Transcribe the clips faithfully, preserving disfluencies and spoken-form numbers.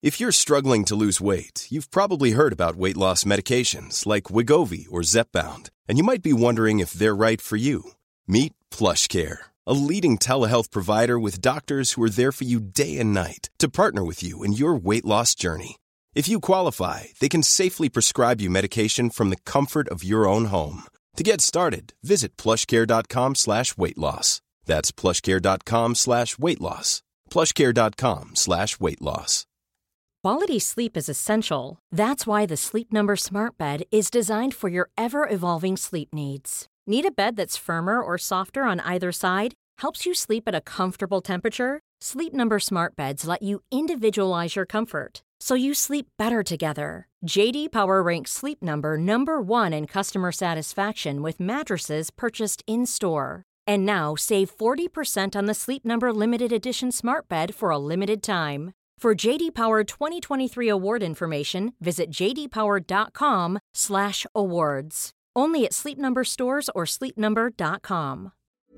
If you're struggling to lose weight, you've probably heard about weight loss medications like Wegovy or Zepbound, and you might be wondering if they're right for you. Meet PlushCare, a leading telehealth provider with doctors who are there for you day and night to partner with you in your weight loss journey. If you qualify, they can safely prescribe you medication from the comfort of your own home. To get started, visit plushcare.com slash weight loss. That's plushcare.com slash weight loss. plushcare.com slash weight loss. Quality sleep is essential. That's why the Sleep Number Smart Bed is designed for your ever-evolving sleep needs. Need a bed that's firmer or softer on either side? Helps you sleep at a comfortable temperature? Sleep Number Smart Beds let you individualize your comfort, so you sleep better together. J D Power ranks Sleep Number number one in customer satisfaction with mattresses purchased in-store. And now save forty percent on the Sleep Number Limited Edition Smart Bed for a limited time. For J D Power twenty twenty-three award information, visit jdpower.com slash awards. Only at Sleep Number stores or sleep number dot com.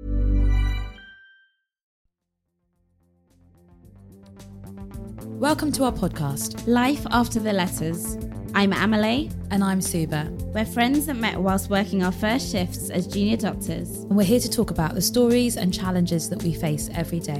Welcome to our podcast, Life After the Letters. I'm Amelie. And I'm Suba. We're friends that met whilst working our first shifts as junior doctors. And we're here to talk about the stories and challenges that we face every day.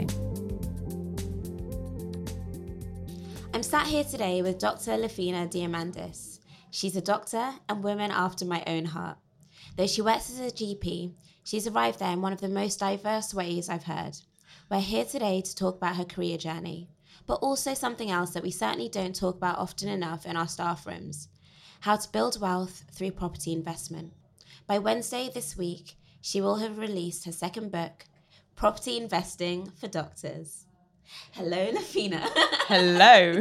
I'm sat here today with Doctor Lafina Diamandis. She's a doctor and woman after my own heart. Though she works as a G P, she's arrived there in one of the most diverse ways I've heard. We're here today to talk about her career journey, but also something else that we certainly don't talk about often enough in our staff rooms: how to build wealth through property investment. By Wednesday this week, she will have released her second book, Property Investing for Doctors. Hello, Lafina. Hello.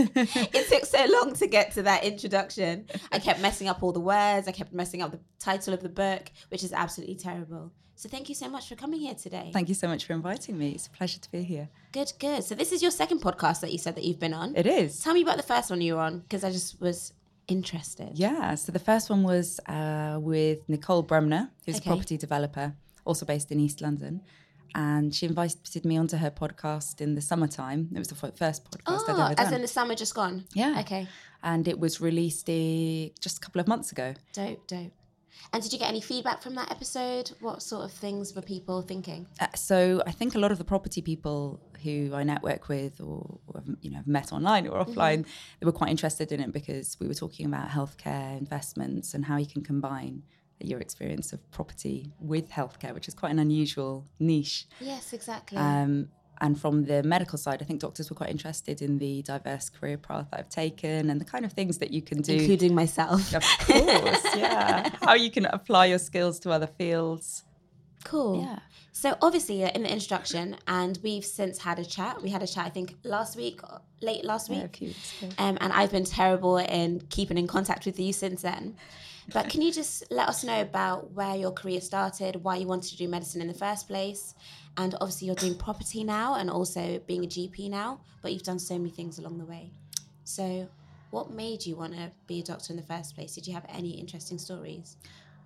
It took so long to get to that introduction. I kept messing up all the words. I kept messing up the title of the book, which is absolutely terrible. So thank you so much for coming here today. Thank you so much for inviting me. It's a pleasure to be here. Good, good. So this is your second podcast that you said that you've been on. It is. Tell me about the first one you were on, because I just was interested. Yeah, so the first one was uh, with Nicole Bremner, who's Okay. a property developer, also based in East London. And she invited me onto her podcast in the summertime. It was the f- first podcast I'd Oh, ever as done. in the summer just gone? Yeah. Okay. And it was released uh, just a couple of months ago. Dope, dope. And did you get any feedback from that episode? What sort of things were people thinking? Uh, so I think a lot of the property people who I network with or, or you know, have met online or offline, mm-hmm. they were quite interested in it because we were talking about healthcare investments and how you can combine your experience of property with healthcare, which is quite an unusual niche. Yes, exactly. Um, and from the medical side, I think doctors were quite interested in the diverse career path I've taken and the kind of things that you can do. Including myself. Of course, yeah. How you can apply your skills to other fields. Cool. Yeah. So obviously you're in the introduction, and we've since had a chat. We had a chat, I think, last week, late last week. Yeah, a few weeks ago. Um, and I've been terrible in keeping in contact with you since then. But can you just let us know about where your career started, why you wanted to do medicine in the first place? And obviously you're doing property now and also being a G P now, but you've done so many things along the way. So what made you want to be a doctor in the first place? Did you have any interesting stories?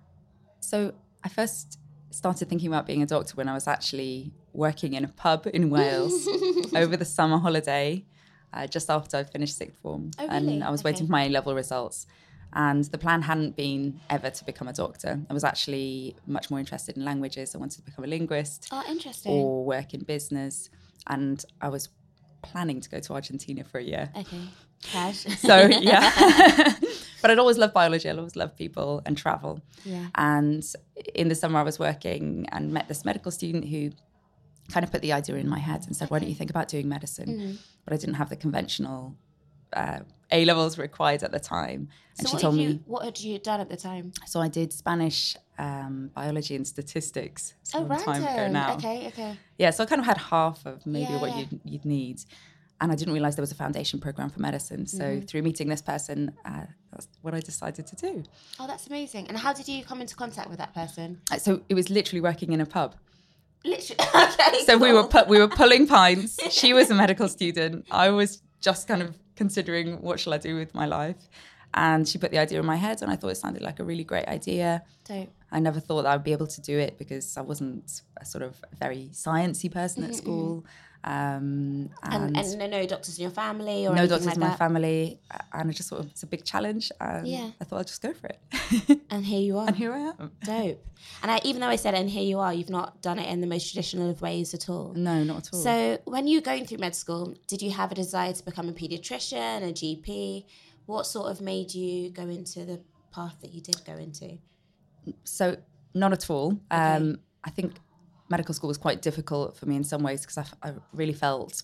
So I first started thinking about being a doctor when I was actually working in a pub in Wales over the summer holiday, uh, just after I finished sixth form. Oh, really? And I was Okay. waiting for my A-level results. And the plan hadn't been ever to become a doctor. I was actually much more interested in languages. I wanted to become a linguist. Oh, interesting. Or work in business. And I was planning to go to Argentina for a year. Okay, cash. So, yeah. But I'd always loved biology. I'd always loved people and travel. Yeah. And in the summer I was working and met this medical student who kind of put the idea in my head and said, okay, why don't you think about doing medicine? Mm-hmm. But I didn't have the conventional uh, A-levels required at the time. And so she what told had you, me... what had you done at the time? So I did Spanish, um, biology and statistics. Oh, some time ago random. now. Okay, okay. Yeah, so I kind of had half of maybe Yeah, what yeah. you'd, you'd need. And I didn't realise there was a foundation programme for medicine. So Mm-hmm. through meeting this person, uh, that's what I decided to do. Oh, that's amazing. And how did you come into contact with that person? Uh, So it was literally working in a pub. Literally. Okay. So we cool. were pu- we were pulling pints. She was a medical student. I was just kind of considering what shall I do with my life. And she put the idea in my head and I thought it sounded like a really great idea. Dope. I never thought that I'd be able to do it because I wasn't a sort of very sciencey person Mm-hmm, at school. Um, And, and and no, no doctors in your family or no anything doctors like in my that? family. And I just thought it's a big challenge. And Yeah. I thought I'd just go for it. And here you are. And here I am. Dope. And I, even though I said, and here you are, you've not done it in the most traditional of ways at all. No, not at all. So when you were going through med school, did you have a desire to become a paediatrician, a G P? What sort of made you go into the path that you did go into? So not at all. Um, Okay. I think medical school was quite difficult for me in some ways because I, I really felt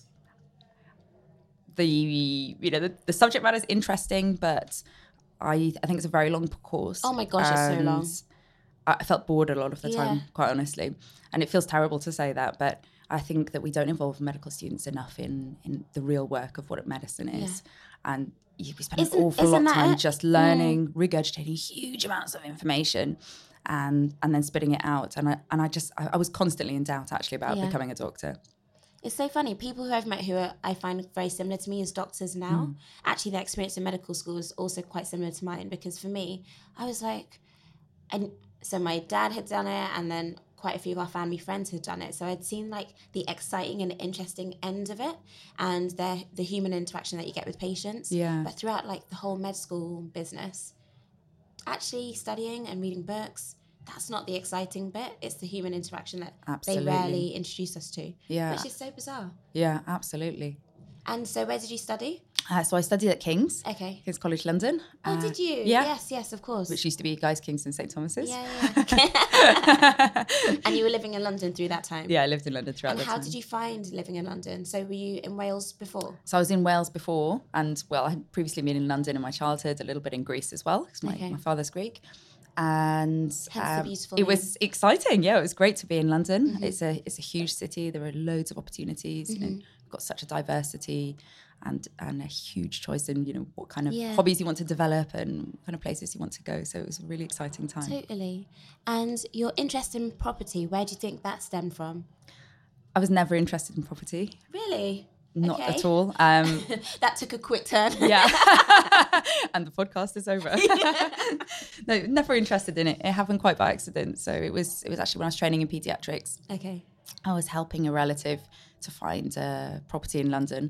the you know the, the subject matter is interesting, but I I think it's a very long course. Oh my gosh, it's so and long. I felt bored a lot of the Yeah. time, quite honestly, and it feels terrible to say that, but I think that we don't involve medical students enough in in the real work of what medicine is, and you, we spend Isn't- an awful lot isn't of time that- just learning, regurgitating huge amounts of information. And and then spitting it out, and I and I just I, I was constantly in doubt actually about Yeah. becoming a doctor. It's so funny. People who I've met who are, I find very similar to me as doctors now, Mm. actually their experience in medical school is also quite similar to mine, because for me, I was like, and so my dad had done it, and then quite a few of our family friends had done it. So I'd seen like the exciting and interesting end of it, and the the human interaction that you get with patients. Yeah. But throughout like the whole med school business, actually studying and reading books, that's not the exciting bit. It's the human interaction that Absolutely. they rarely introduce us to. Yeah. Which is so bizarre. Yeah, absolutely. And so where did you study? Uh, so I studied at King's, Okay. King's College London. Oh, uh, did you? Yeah. Yes, yes, of course. Which used to be Guy's King's and Saint Thomas's. Yeah, yeah. And you were living in London through that time? Yeah, I lived in London throughout And that how time. did you find living in London? So were you in Wales before? So I was in Wales before, and well, I had previously been in London in my childhood, a little bit in Greece as well, because my, Okay. my father's Greek. And the um, beautiful it name. was exciting. Yeah, it was great to be in London. Mm-hmm. It's a it's a huge city. There are loads of opportunities. You know, we've got such a diversity and and a huge choice in you know what kind of Yeah. hobbies you want to develop and what kind of places you want to go. So it was a really exciting time. Totally. And your interest in property, where do you think that stemmed from? I was never interested in property, Really? not Okay. at all. Um, That took a quick turn. yeah, and the podcast is over. No, never interested in it. It happened quite by accident. So it was it was actually when I was training in paediatrics. Okay. I was helping a relative to find a property in London.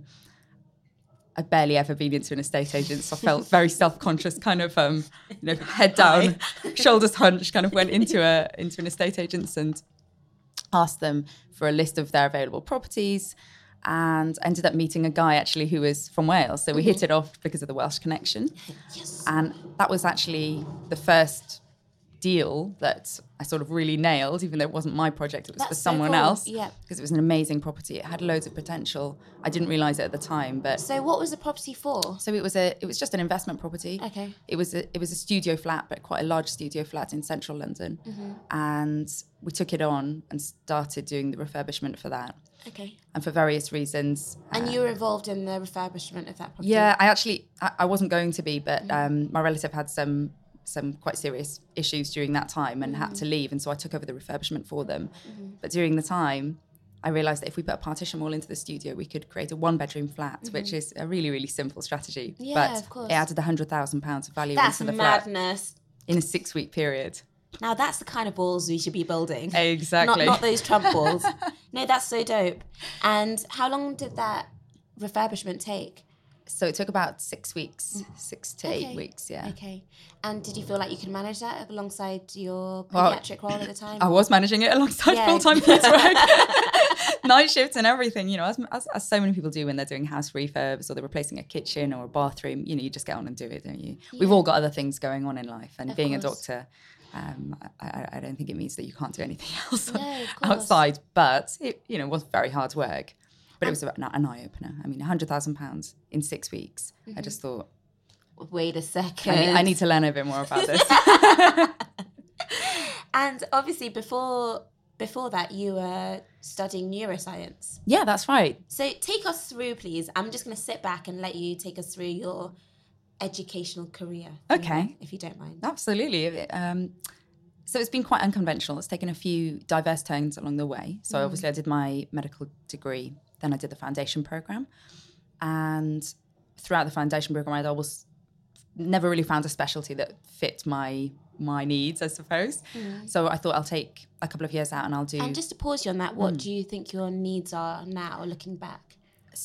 I'd barely ever been into an estate agent, so I felt very self-conscious, kind of, um, you know, head down, shoulders hunched, kind of went into a into an estate agent's and asked them for a list of their available properties, and ended up meeting a guy actually who was from Wales. So we hit it off because of the Welsh connection, Yes. and that was actually the first deal that I sort of really nailed, even though it wasn't my project, it was That's for so someone cool. else. Yeah. Because it was an amazing property. It had loads of potential. I didn't realise it at the time, but So what was the property for? so it was a it was just an investment property. Okay. It was a it was a studio flat, but quite a large studio flat in central London. Mm-hmm. And we took it on and started doing the refurbishment for that. Okay. And for various reasons. And uh, you were involved in the refurbishment of that property? yeah, I actually I, I wasn't going to be, but Mm-hmm. um, my relative had some some quite serious issues during that time and had to leave, and so I took over the refurbishment for them. Mm-hmm. But during the time, I realised that if we put a partition wall into the studio, we could create a one-bedroom flat, which is a really, really simple strategy. Mm-hmm. Yeah, but of course. it added one hundred thousand pounds of value That's into the flat madness. in a six-week period. Now that's the kind of balls we should be building. Exactly. Not, not those Trump balls. No, that's so dope. And how long did that refurbishment take? So it took about six weeks, six to Okay. eight weeks, yeah. Okay. And did you feel like you could manage that alongside your Well, pediatric role at the time? I was managing it alongside Yeah. full-time kids work, night shifts and everything, you know, as, as, as so many people do when they're doing house refurbs or they're replacing a kitchen or a bathroom, you know, you just get on and do it, don't you? We've all got other things going on in life, and Of being a course. doctor, um, I, I- I don't think it means that you can't do anything else No, of course. outside, but it, you know, was very hard work. But it was an, an eye-opener. I mean, one hundred thousand pounds in six weeks. I just thought, Wait a second. I need, I need to learn a bit more about this. And obviously before before that you were studying neuroscience. Yeah, that's right. So take us through, please. I'm just going to sit back and let you take us through your educational career. if you Okay. like, If you don't mind. Absolutely. Um, so it's been quite unconventional. It's taken a few diverse turns along the way. So obviously I did my medical degree, then I did the foundation program. And throughout the foundation program, I'd always never really found a specialty that fit my my needs, I suppose. Mm. So I thought I'll take a couple of years out and I'll do... And just to pause you on that, what mm. do you think your needs are now, looking back?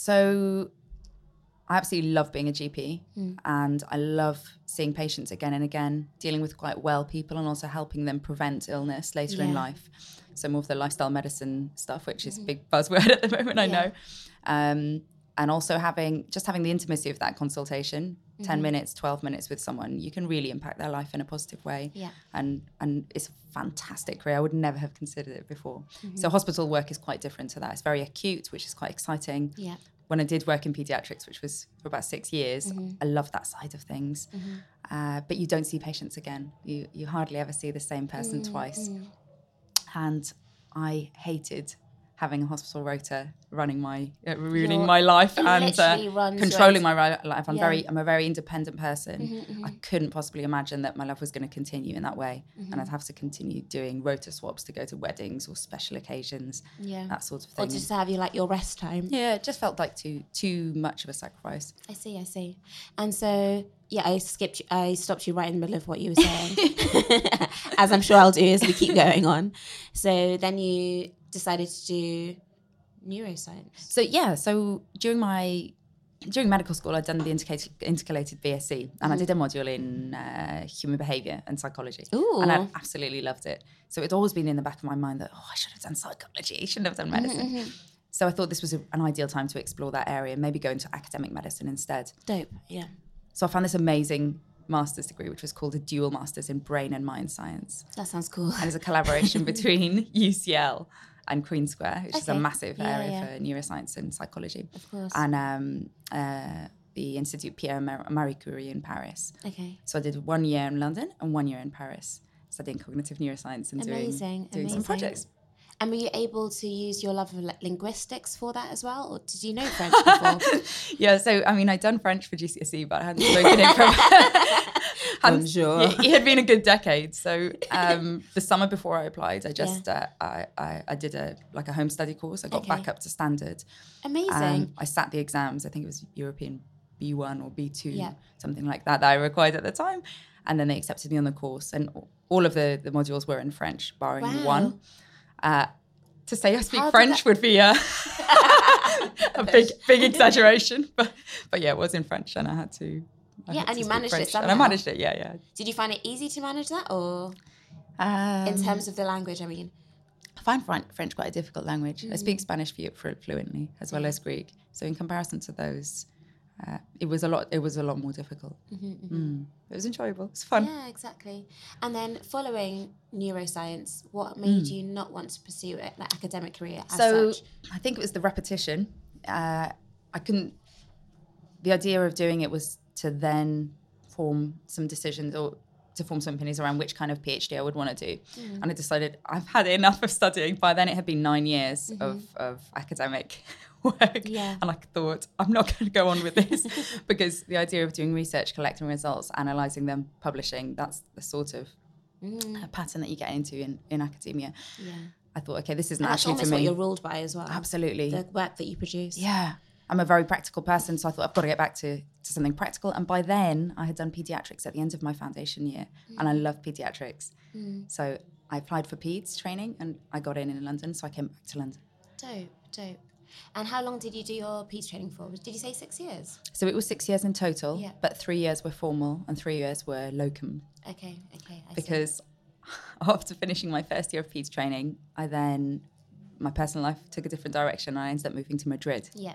So I absolutely love being a G P mm. and I love seeing patients again and again, dealing with quite well people and also helping them prevent illness later yeah. in life. So more of the lifestyle medicine stuff, which is a mm-hmm. big buzzword at the moment, I yeah. know. Um, and also having just having the intimacy of that consultation, mm-hmm. ten minutes, twelve minutes with someone, you can really impact their life in a positive way. Yeah. And and it's a fantastic career. I would never have considered it before. Mm-hmm. So hospital work is quite different to that. It's very acute, which is quite exciting. Yeah. When I did work in paediatrics, which was for about six years, mm-hmm. I loved that side of things. Mm-hmm. Uh, but you don't see patients again. You you hardly ever see the same person mm-hmm. twice. And I hated having a hospital rota running my uh, ruining You're, my life and uh, controlling my life. I'm yeah. very I'm a very independent person. Mm-hmm, mm-hmm. I couldn't possibly imagine that my life was going to continue in that way, mm-hmm. and I'd have to continue doing rota swaps to go to weddings or special occasions, yeah, that sort of thing. Or just to have you like your rest time. Yeah, it just felt like too too much of a sacrifice. I see, I see. And so yeah, I skipped. You, I stopped you right in the middle of what you were saying, as I'm sure I'll do as we keep going on. So then you decided to do neuroscience. So yeah, so during my during medical school, I'd done the intercalated, intercalated B S c, and mm. I did a module in uh, human behaviour and psychology. Ooh. And I absolutely loved it. So it'd always been in the back of my mind that, oh, I should have done psychology, I shouldn't have done medicine. Mm-hmm. So I thought this was a, an ideal time to explore that area, maybe go into academic medicine instead. Dope, yeah. So I found this amazing master's degree, which was called a dual master's in brain and mind science. That sounds cool. And it's a collaboration between U C L and Queen Square, which okay. is a massive yeah, area yeah. for neuroscience and psychology. Of course. And um, uh, the Institut Pierre Marie Curie in Paris. Okay. So I did one year in London and one year in Paris, studying cognitive neuroscience and amazing, doing, doing amazing. some projects. And were you able to use your love of linguistics for that as well? Or did you know French before? Yeah, so, I mean, I'd done French for G C S E, but I hadn't spoken it from... Bonjour. It, it had been a good decade. So um, the summer before I applied, I just, yeah. uh, I, I, I did a like a home study course. I got okay. back up to standard. Amazing. Um, I sat the exams. I think it was European B one or B two, yeah. something like that, that I required at the time. And then they accepted me on the course. And all of the, the modules were in French, barring wow. one. Uh, to say I speak How French that... would be a, a big big exaggeration, but but yeah, it was in French, and I had to. I yeah, had and to you managed French, it somehow. And I managed it, yeah, yeah. Did you find it easy to manage that, or um, in terms of the language? I mean, I find French quite a difficult language. Mm. I speak Spanish fluently as well as Greek, so in comparison to those. Uh, it was a lot. It was a lot more difficult. Mm-hmm, mm-hmm. Mm. It was enjoyable. It was fun. Yeah, exactly. And then following neuroscience, what made mm. you not want to pursue it, like academic career as so, such? I think it was the repetition. Uh, I couldn't. The idea of doing it was to then form some decisions or to form some opinions around which kind of PhD I would want to do. Mm. And I decided I've had enough of studying. By then, it had been nine years mm-hmm. of of academic work, yeah. and I thought I'm not going to go on with this because the idea of doing research, collecting results, analysing them, publishing, that's the sort of mm. uh, pattern that you get into in, in academia. Yeah. I thought, okay, this isn't and actually to me. That's what you're ruled by as well. Absolutely. The work that you produce. Yeah. I'm a very practical person, so I thought I've got to get back to, to something practical. And by then, I had done paediatrics at the end of my foundation year, mm. and I love paediatrics. Mm. So I applied for peds training, and I got in in London, so I came back to London. Dope, dope. And how long did you do your peds training for? Did you say six years? So it was six years in total, yeah. but three years were formal and three years were locum. Okay, okay, I Because see. after finishing my first year of peds training, I then... my personal life took a different direction and I ended up moving to Madrid. Yeah.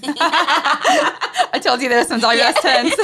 I told you there were some diverse yeah. turns.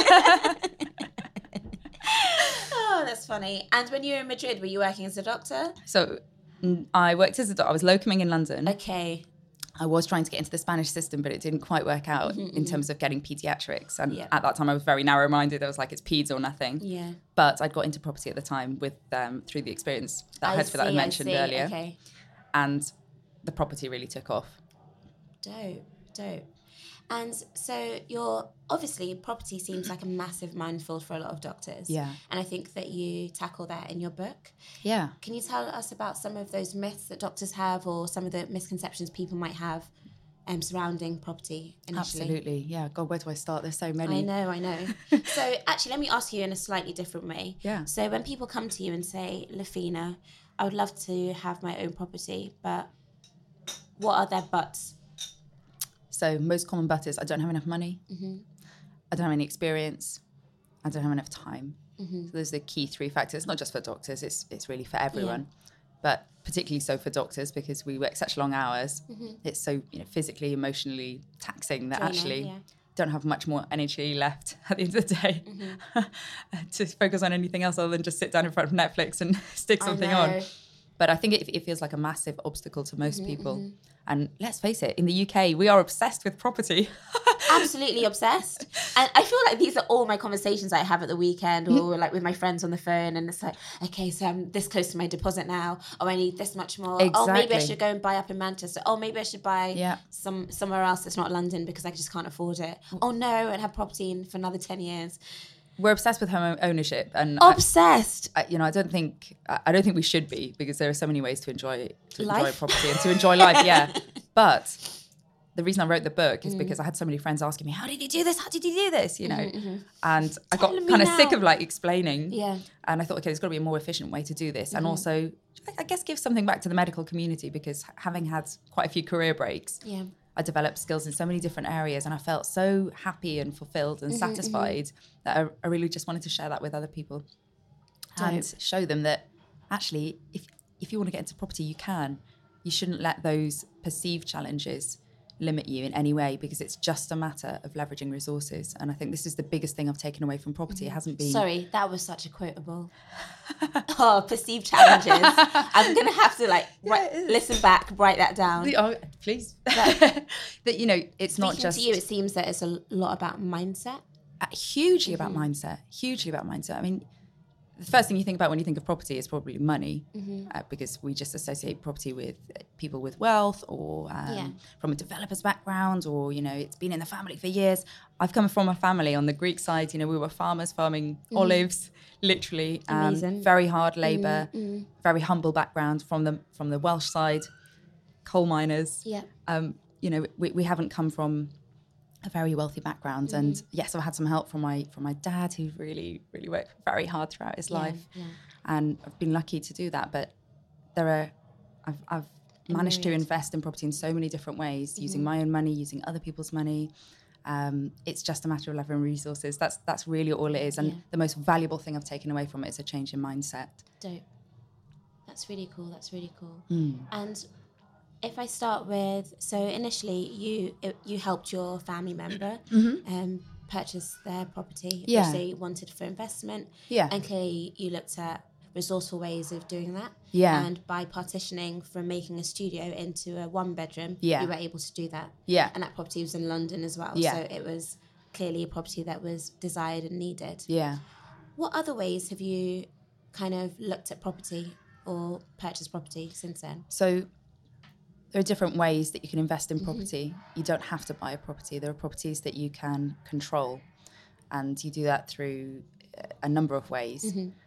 Oh, that's funny. And when you were in Madrid, were you working as a doctor? So I worked as a doctor. I was locuming in London. Okay. I was trying to get into the Spanish system, but it didn't quite work out mm-hmm, in mm-hmm. terms of getting paediatrics. And yeah. at that time, I was very narrow-minded. I was like, it's peds or nothing. Yeah. But I'd got into property at the time with um, through the experience that I, I had for that I mentioned I earlier. Okay. And the property really took off. Dope, dope. And so you're obviously property seems like a massive minefield for a lot of doctors. Yeah. And I think that you tackle that in your book. Yeah. Can you tell us about some of those myths that doctors have or some of the misconceptions people might have um, surrounding property initially? Absolutely, yeah. God, where do I start? There's so many. I know, I know. So actually, let me ask you in a slightly different way. Yeah. So when people come to you and say, Lafina, I would love to have my own property, but what are their buts? So most common but is I don't have enough money. Mm-hmm. I don't have any experience. I don't have enough time. Mm-hmm. So those are the key three factors, not just for doctors, it's it's really for everyone. Yeah. But particularly so for doctors because we work such long hours. Mm-hmm. It's so you know physically, emotionally taxing that Draining, actually yeah. don't have much more energy left at the end of the day Mm-hmm. to focus on anything else other than just sit down in front of Netflix and stick something I on. know. But I think it, it feels like a massive obstacle to most Mm-hmm, people. mm-hmm. And let's face it, in the U K, we are obsessed with property. Absolutely obsessed. And I feel like these are all my conversations I have at the weekend or like with my friends on the phone. And it's like, okay, so I'm this close to my deposit now. Oh, I need this much more. Oh, maybe I Exactly. should go and buy up in Manchester. Oh, maybe I should buy Yeah. some somewhere else that's not London because I just can't afford it. Oh, no, and have property in for another ten years. We're obsessed with home ownership. And I, Obsessed. I, you know, I don't think I I don't think we should be because there are so many ways to enjoy to enjoy Life? property and to enjoy life. Yeah, but the reason I wrote the book Mm. is because I had so many friends asking me, "How did you do this? How did you do this?" You know, and I Tell got me kind of now. sick of like explaining. Yeah. And I thought, okay, there's got to be a more efficient way to do this, Mm-hmm. and also, I, I guess, give something back to the medical community because having had quite a few career breaks. Yeah. I developed skills in so many different areas and I felt so happy and fulfilled and Mm-hmm, satisfied that I, I really just wanted to share that with other people and show them that actually if if you want to get into property you can. You shouldn't let those perceived challenges limit you in any way because it's just a matter of leveraging resources. And I think this is the biggest thing I've taken away from property. It hasn't been... Sorry, that was such a quotable. Oh, perceived challenges. I'm going to have to like write, listen back, write that down. Oh, please. that, you know, it's not Speaking just... to you, it seems that it's a lot about mindset. Uh, hugely about Mm-hmm. mindset, hugely about mindset. I mean, the first thing you think about when you think of property is probably money, Mm-hmm. uh, because we just associate property with uh, people with wealth or um, Yeah. from a developer's background, or, you know, it's been in the family for years. I've come from a family on the Greek side, you know, we were farmers farming olives, literally. Um, Mm-hmm. Amazing. very hard labor, Mm-hmm. very humble background from the, from the Welsh side, coal miners. Yeah. Um, you know, we, we haven't come from a very wealthy background, Mm-hmm. and yes, I've had some help from my from my dad, who really really worked very hard throughout his Yeah, life, yeah. and I've been lucky to do that. But there are, I've, I've managed to myriad. invest in property in so many different ways, Mm-hmm. using my own money, using other people's money. Um, it's just a matter of leveraging resources. That's that's really all it is, and Yeah. the most valuable thing I've taken away from it is a change in mindset. Dope. That's really cool. That's really cool. Mm. And if I start with, so initially you you helped your family member um, purchase their property, Mm-hmm. Yeah. which they wanted for investment. Yeah. And clearly you looked at resourceful ways of doing that. Yeah. And by partitioning from making a studio into a one bedroom, Yeah. you were able to do that. Yeah. And that property was in London as well. Yeah. So it was clearly a property that was desired and needed. Yeah. What other ways have you kind of looked at property or purchased property since then? So there are different ways that you can invest in property. You don't have to buy a property. There are properties that you can control, and you do that through a number of ways.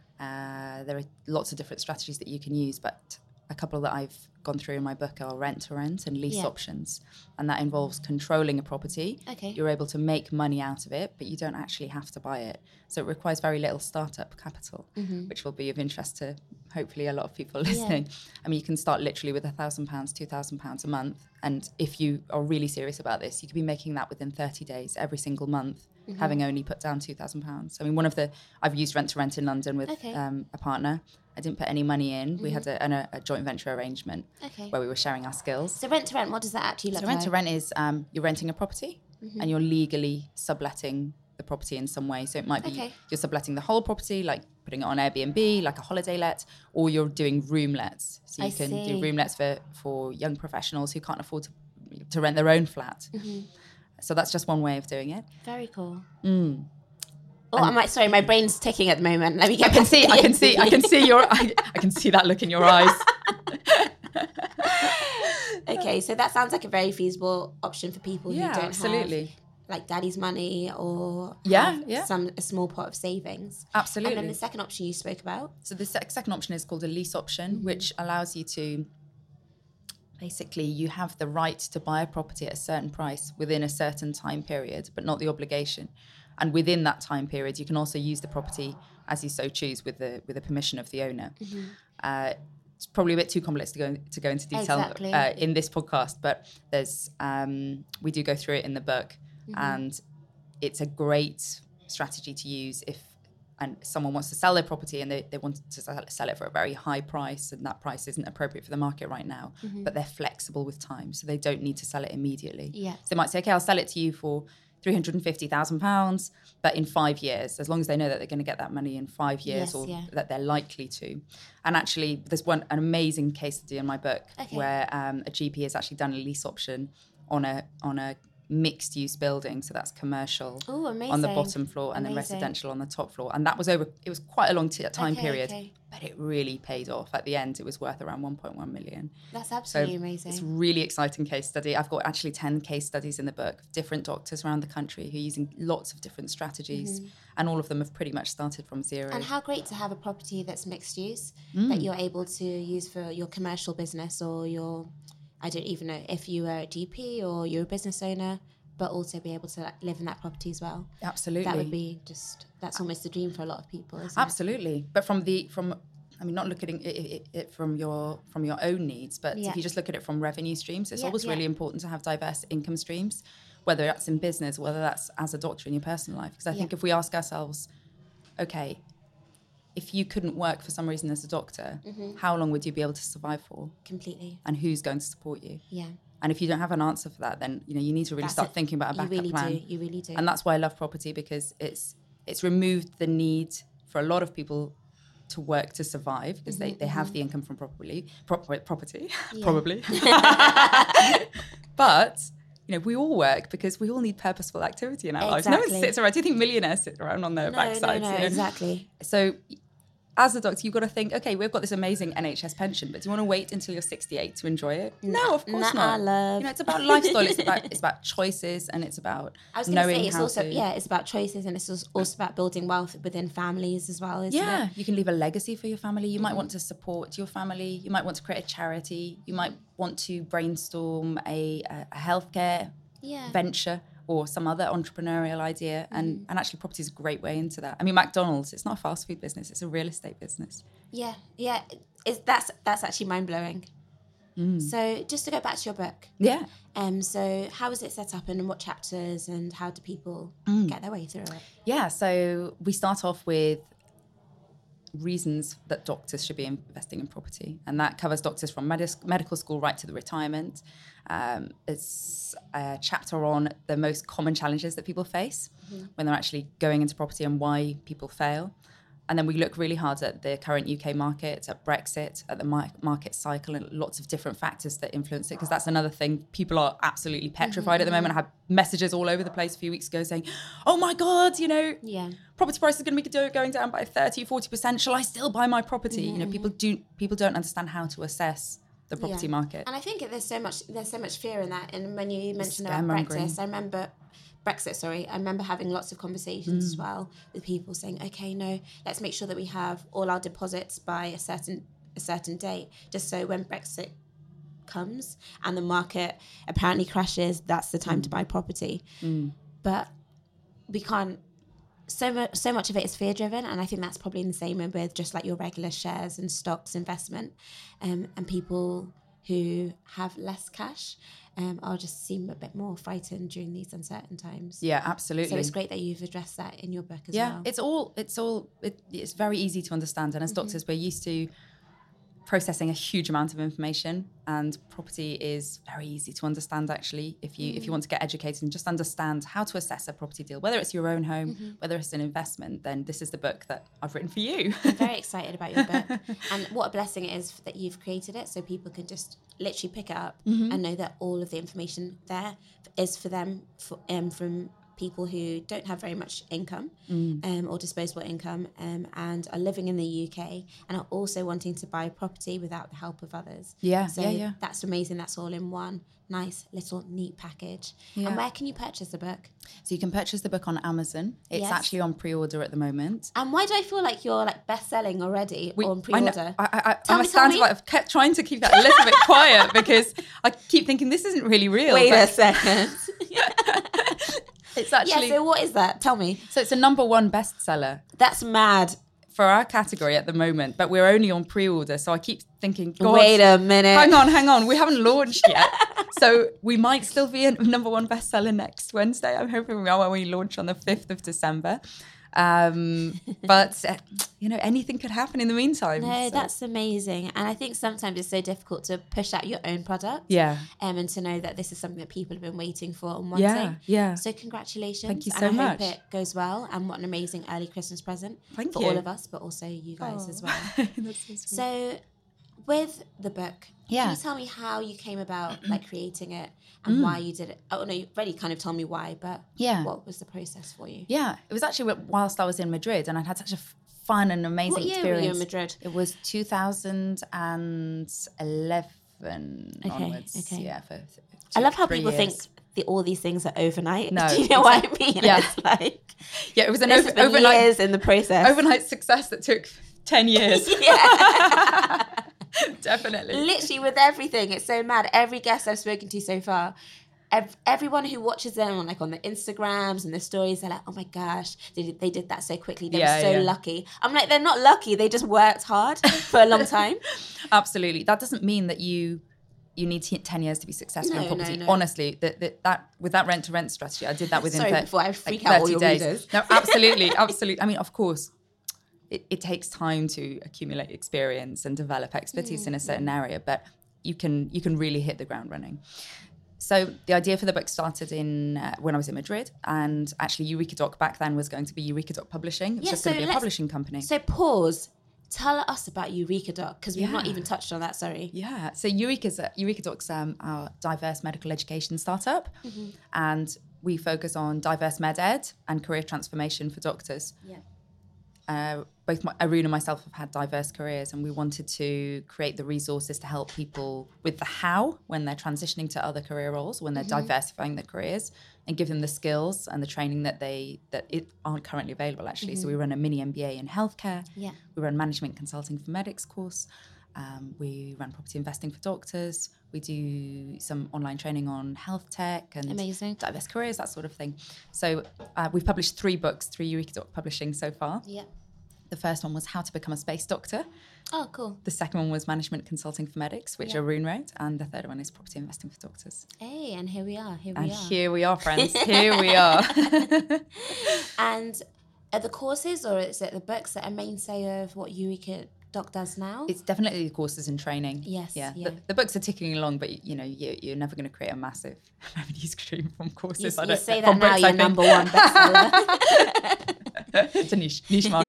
Uh, there are lots of different strategies that you can use, but a couple that I've gone through in my book are rent to rent and lease Yeah. options. And that involves controlling a property. Okay. You're able to make money out of it, but you don't actually have to buy it. So it requires very little startup capital, which will be of interest to hopefully a lot of people listening. I mean, you can start literally with one thousand pounds, two thousand pounds a month. And if you are really serious about this, you could be making that within thirty days every single month, having only put down two thousand pounds. I mean, one of the, I've used rent to rent in London with Okay. um, a partner. I didn't put any money in. We had a, an, a, a joint venture arrangement Okay. where we were sharing our skills. So rent to rent, what does that actually look So rent like? to rent is um, you're renting a property and you're legally subletting the property in some way. So it might be Okay. you're subletting the whole property, like putting it on Airbnb, like a holiday let, or you're doing room lets. So you I can see. do room lets for, for young professionals who can't afford to, to rent their own flat. Mm-hmm. So that's just one way of doing it. Very cool. Mm. Oh, I might, sorry, my brain's ticking at the moment. Let me get I can back see, to the I can see, I can interview. see your, I, I can see that look in your eyes. Okay, so that sounds like a very feasible option for people Yeah, who don't absolutely. have like daddy's money or Yeah, have yeah. some a small pot of savings. Absolutely. And then the second option you spoke about. So the sec- second option is called a lease option, Mm-hmm. which allows you to basically you have the right to buy a property at a certain price within a certain time period, but not the obligation. And within that time period, you can also use the property as you so choose with the with the permission of the owner. Mm-hmm. Uh, it's probably a bit too complex to go to go into detail exactly. uh, in this podcast, but there's um, we do go through it in the book, mm-hmm. and it's a great strategy to use if and someone wants to sell their property and they, they want to sell it for a very high price, and that price isn't appropriate for the market right now, mm-hmm. but they're flexible with time, so they don't need to sell it immediately. Yeah. So they might say, okay, I'll sell it to you for three hundred fifty thousand pounds, but in five years, as long as they know that they're going to get that money in five years yes, or yeah. that they're likely to. And actually, there's one an amazing case study in my book okay. where um, a G P has actually done a lease option on a on a mixed use building, so that's commercial Ooh, amazing. on the bottom floor and amazing. then residential on the top floor, and that was over it was quite a long t- time okay, period okay. but it really paid off. At the end it was worth around one point one million. That's absolutely so amazing. It's a really exciting case study. I've got actually ten case studies in the book, different doctors around the country who are using lots of different strategies, mm-hmm. and all of them have pretty much started from zero. And how great to have a property that's mixed use, mm. that you're able to use for your commercial business, or your, I don't even know if you were a G P or you're a business owner, but also be able to like, live in that property as well. Absolutely. That would be just, that's almost a dream for a lot of people, isn't Absolutely. it? But from the, from, I mean, not looking at it, it, it from your from your own needs, but yeah. if you just look at it from revenue streams, it's yeah, always yeah. really important to have diverse income streams, whether that's in business, whether that's as a doctor in your personal life. Because I think yeah. if we ask ourselves, okay, if you couldn't work for some reason as a doctor, mm-hmm. how long would you be able to survive for? Completely. And who's going to support you? Yeah. And if you don't have an answer for that, then you know you need to really that's start it. thinking about a backup you really plan. Do. You really do. And that's why I love property, because it's it's removed the need for a lot of people to work to survive, because mm-hmm, they, they mm-hmm. have the income from property, pro- property, yeah. probably. But you know, we all work because we all need purposeful activity in our exactly. lives. No one sits around. Do you think millionaires sit around on their no, backsides? No, no, you know? exactly. So as a doctor, you've got to think, okay, we've got this amazing N H S pension, but do you want to wait until you're sixty-eight to enjoy it? No, no of course nah, not. Love. You know, it's about lifestyle. It's about it's about choices, and it's about I was going to knowing say it's how also to, yeah, it's about choices, and it's also about building wealth within families as well. Isn't yeah, it? you can leave a legacy for your family. You mm-hmm. might want to support your family. You might want to create a charity. You might want to brainstorm a, a, a healthcare yeah. venture or some other entrepreneurial idea. And, mm. and actually property is a great way into that. I mean, McDonald's, it's not a fast food business, it's a real estate business. Yeah, yeah. It's, that's that's actually mind-blowing. Mm. So just to go back to your book. Yeah. Um. So how is it set up, and what chapters, and how do people mm. get their way through it? Yeah, so we start off with reasons that doctors should be investing in property, and that covers doctors from med- medical school right to the retirement. Um, it's a chapter on the most common challenges that people face mm-hmm. when they're actually going into property and why people fail. And then we look really hard at the current U K market, at Brexit, at the mar- market cycle, and lots of different factors that influence it, because that's another thing. People are absolutely petrified mm-hmm. at the moment. I had messages all over the place a few weeks ago saying, oh my God, you know, yeah. property prices are going to be going down by thirty, forty percent. Shall I still buy my property? Mm-hmm. You know, people do people don't understand how to assess the property yeah. market. And I think there's so much there's so much fear in that. And when you mentioned about Brexit, I remember Brexit, sorry, I remember having lots of conversations mm. as well with people saying, okay, no, let's make sure that we have all our deposits by a certain a certain date, just so when Brexit comes and the market apparently crashes, that's the time mm. to buy property. Mm. But we can't, so much, so much of it is fear driven, and I think that's probably in the same way with just like your regular shares and stocks investment, um, and people who have less cash um, are just seem a bit more frightened during these uncertain times. Yeah, absolutely. So it's great that you've addressed that in your book as yeah, well. Yeah, it's all, it's all, it, it's very easy to understand. And as mm-hmm. doctors, we're used to processing a huge amount of information, and property is very easy to understand actually if you mm. if you want to get educated and just understand how to assess a property deal, whether it's your own home, mm-hmm. whether it's an investment, then this is the book that I've written for you. I'm very excited about your book, and what a blessing it is that you've created it so people can just literally pick it up mm-hmm. and know that all of the information there is for them for, um, from people who don't have very much income Mm. um, or disposable income um, and are living in the U K and are also wanting to buy property without the help of others. Yeah, so yeah, yeah. that's amazing. That's all in one nice little neat package. Yeah. And where can you purchase the book? So you can purchase the book on Amazon. It's Yes. actually on pre-order at the moment. And why do I feel like you're like best-selling already We- on I know- pre-order? I, I, Tell I'm me, a tell stand me. by. I've kept trying to keep that a little bit quiet because I keep thinking this isn't really real. Wait but a second. It's Yeah, actually so what is that? Tell me. so it's a number one bestseller That's mad. for our category at the moment, but we're only on pre-order. So I keep thinking, God, Wait a minute. hang on, hang on, we haven't launched yet. So we might still be a number one bestseller next Wednesday. I'm hoping we are when we launch on the fifth of December. Um, but, uh, you know, anything could happen in the meantime. No, so- that's amazing. And I think sometimes it's so difficult to push out your own product. Yeah. Um, and to know that this is something that people have been waiting for and wanting. Yeah, yeah. So congratulations. Thank you and so I much. hope it goes well. And what an amazing early Christmas present Thank for you. all of us, but also you guys Oh. as well. That's so sweet. So with the book, Yeah. can you tell me how you came about like creating it and why you did it? Oh no, you already kind of told me why, but Yeah. what was the process for you? Yeah, it was actually whilst I was in Madrid, and I'd had such a f- fun and amazing What year were experience. you in Madrid? It was two thousand eleven Okay, onwards. okay. Yeah, for th- I two- love how three people years. think the, all these things are overnight. No, Do you know what I exactly. mean? Yeah. It's like Yeah, it was an this over- has been overnight years in the process. overnight success that took ten years. Yeah. Definitely. Literally with everything, it's so mad. Every guest I've spoken to so far, ev- everyone who watches them on like on the Instagrams and the stories, they're like, "Oh my gosh, they did, they did that so quickly. They Yeah, were so yeah. lucky." I'm like, they're not lucky. They just worked hard for a long time. Absolutely. That doesn't mean that you you need t- ten years to be successful No, in property. no, no. Honestly, that, that that with that rent to rent strategy, I did that within Sorry, thir- before I freak like out all thirty your days. readers. No, absolutely, absolutely. I mean, of course, it, it takes time to accumulate experience and develop expertise in a certain area, but you can you can really hit the ground running. So the idea for the book started in uh, when I was in Madrid, and actually Eureka Doc back then was going to be Eureka Doc Publishing. It was Yeah, just so going to be a let's- publishing company. So pause. Tell us about Eureka Doc because we've not Yeah. even touched on that. Sorry. Yeah, so Eureka's uh, Eureka Doc's um, our diverse medical education startup, and we focus on diverse med ed and career transformation for doctors. Yeah. Uh, both my, Arun and myself have had diverse careers, and we wanted to create the resources to help people with the how when they're transitioning to other career roles, when they're diversifying their careers, and give them the skills and the training that they that it aren't currently available. Actually, so we run a mini M B A in healthcare. Yeah. We run management consulting for medics course. Um, we run property investing for doctors. We do some online training on health tech and Amazing. diverse careers, that sort of thing. So uh, we've published three books through Eureka Doc Publishing so far. Yeah. The first one was How to Become a Space Doctor. Oh, cool. The second one was Management Consulting for Medics, which Yeah. Arun wrote. And the third one is Property Investing for Doctors. Hey, and here we are. Here we And are. here we are, friends. Here we are. And are the courses or is it the books that are mainstay of what Eureka Doc does now? It's definitely the courses and training. Yes, Yeah. yeah. The, the books are ticking along, but you know, you, you're never going to create a massive revenue stream from courses. you, I you don't- say from that now, books, you're I think. number one bestseller. It's a niche, niche market.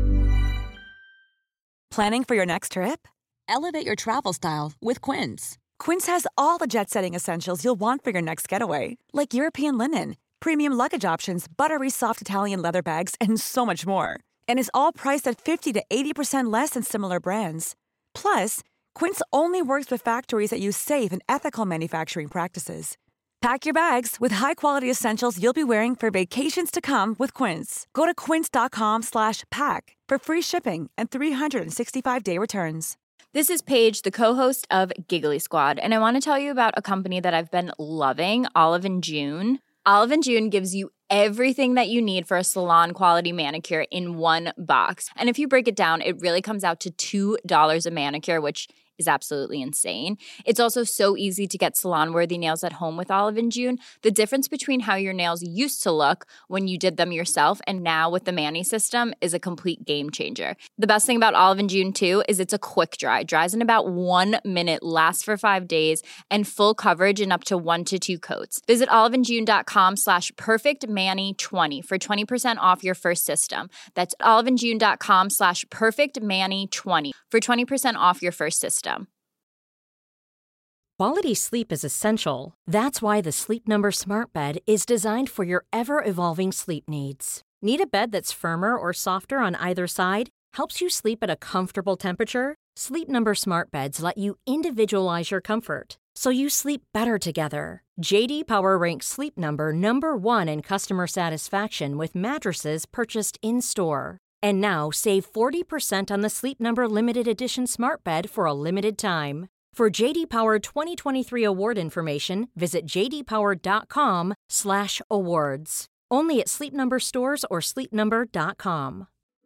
Planning for your next trip? Elevate your travel style with Quince. Quince has all the jet-setting essentials you'll want for your next getaway, like European linen, premium luggage options, buttery soft Italian leather bags, and so much more. And is all priced at fifty to eighty percent less than similar brands. Plus, Quince only works with factories that use safe and ethical manufacturing practices. Pack your bags with high-quality essentials you'll be wearing for vacations to come with Quince. Go to quince.com slash pack for free shipping and three sixty-five day returns. This is Paige, the co-host of Giggly Squad, and I want to tell you about a company that I've been loving, Olive and June. Olive and June gives you everything that you need for a salon-quality manicure in one box. And if you break it down, it really comes out to two dollars a manicure, which is absolutely insane. It's also so easy to get salon-worthy nails at home with Olive and June. The difference between how your nails used to look when you did them yourself and now with the Mani system is a complete game changer. The best thing about Olive and June, too, is it's a quick dry. Dries in about one minute, lasts for five days, and full coverage in up to one to two coats. Visit oliveandjune.com slash perfectmani20 for twenty percent off your first system. That's oliveandjune.com slash perfectmani20 for twenty percent off your first system. Quality sleep is essential. That's why the Sleep Number Smart Bed is designed for your ever-evolving sleep needs. Need a bed that's firmer or softer on either side? Helps you sleep at a comfortable temperature? Sleep Number Smart Beds let you individualize your comfort, so you sleep better together. J D Power ranks Sleep Number number one in customer satisfaction with mattresses purchased in-store. And now save forty percent on the Sleep Number Limited Edition Smart Bed for a limited time. For J D Power twenty twenty-three award information, visit jdpower.com slash awards. Only at Sleep Number stores or sleep number dot com.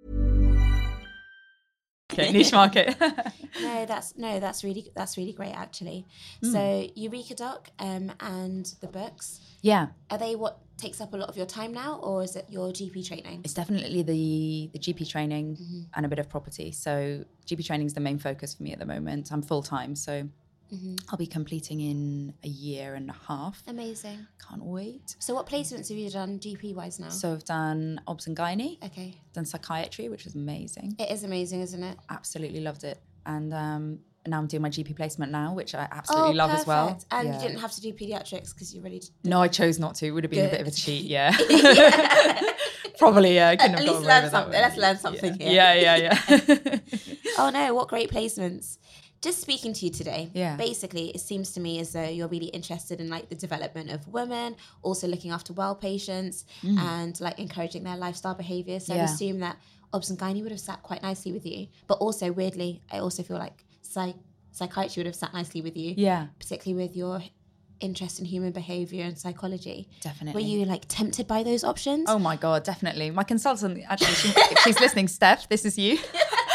Okay, niche market. no, that's no, that's really that's really great actually. Mm. So Eureka Doc um, and the books. Yeah. Are they what takes up a lot of your time now, or is it your G P training? It's definitely the the G P training mm-hmm. and a bit of property. So G P training is the main focus for me at the moment. I'm full time, so mm-hmm. I'll be completing in a year and a half. Amazing. Can't wait. So what placements have you done G P wise now? So I've done obs and gynae. Okay. Done psychiatry, which is amazing. It is amazing, isn't it? Absolutely loved it. And um, now I'm doing my G P placement now, which I absolutely oh, love perfect. as well. And yeah. you didn't have to do pediatrics because you really did. No, I chose not to. It would have been Good. a bit of a cheat, yeah. yeah. Probably, yeah. I couldn't At have least got away learn with something. that Let's learn something yeah. here. Yeah, yeah, yeah. Oh no, what great placements. Just speaking to you today, yeah. basically it seems to me as though you're really interested in like the development of women, also looking after well patients mm. and like encouraging their lifestyle behaviours. So yeah. I assume that obs and gynae would have sat quite nicely with you. But also weirdly, I also feel like psych- psychiatry would have sat nicely with you. Yeah. Particularly with your interest in human behaviour and psychology. Definitely. Were you like tempted by those options? Oh my God, definitely. My consultant, actually, she, if she's listening, Steph, this is you.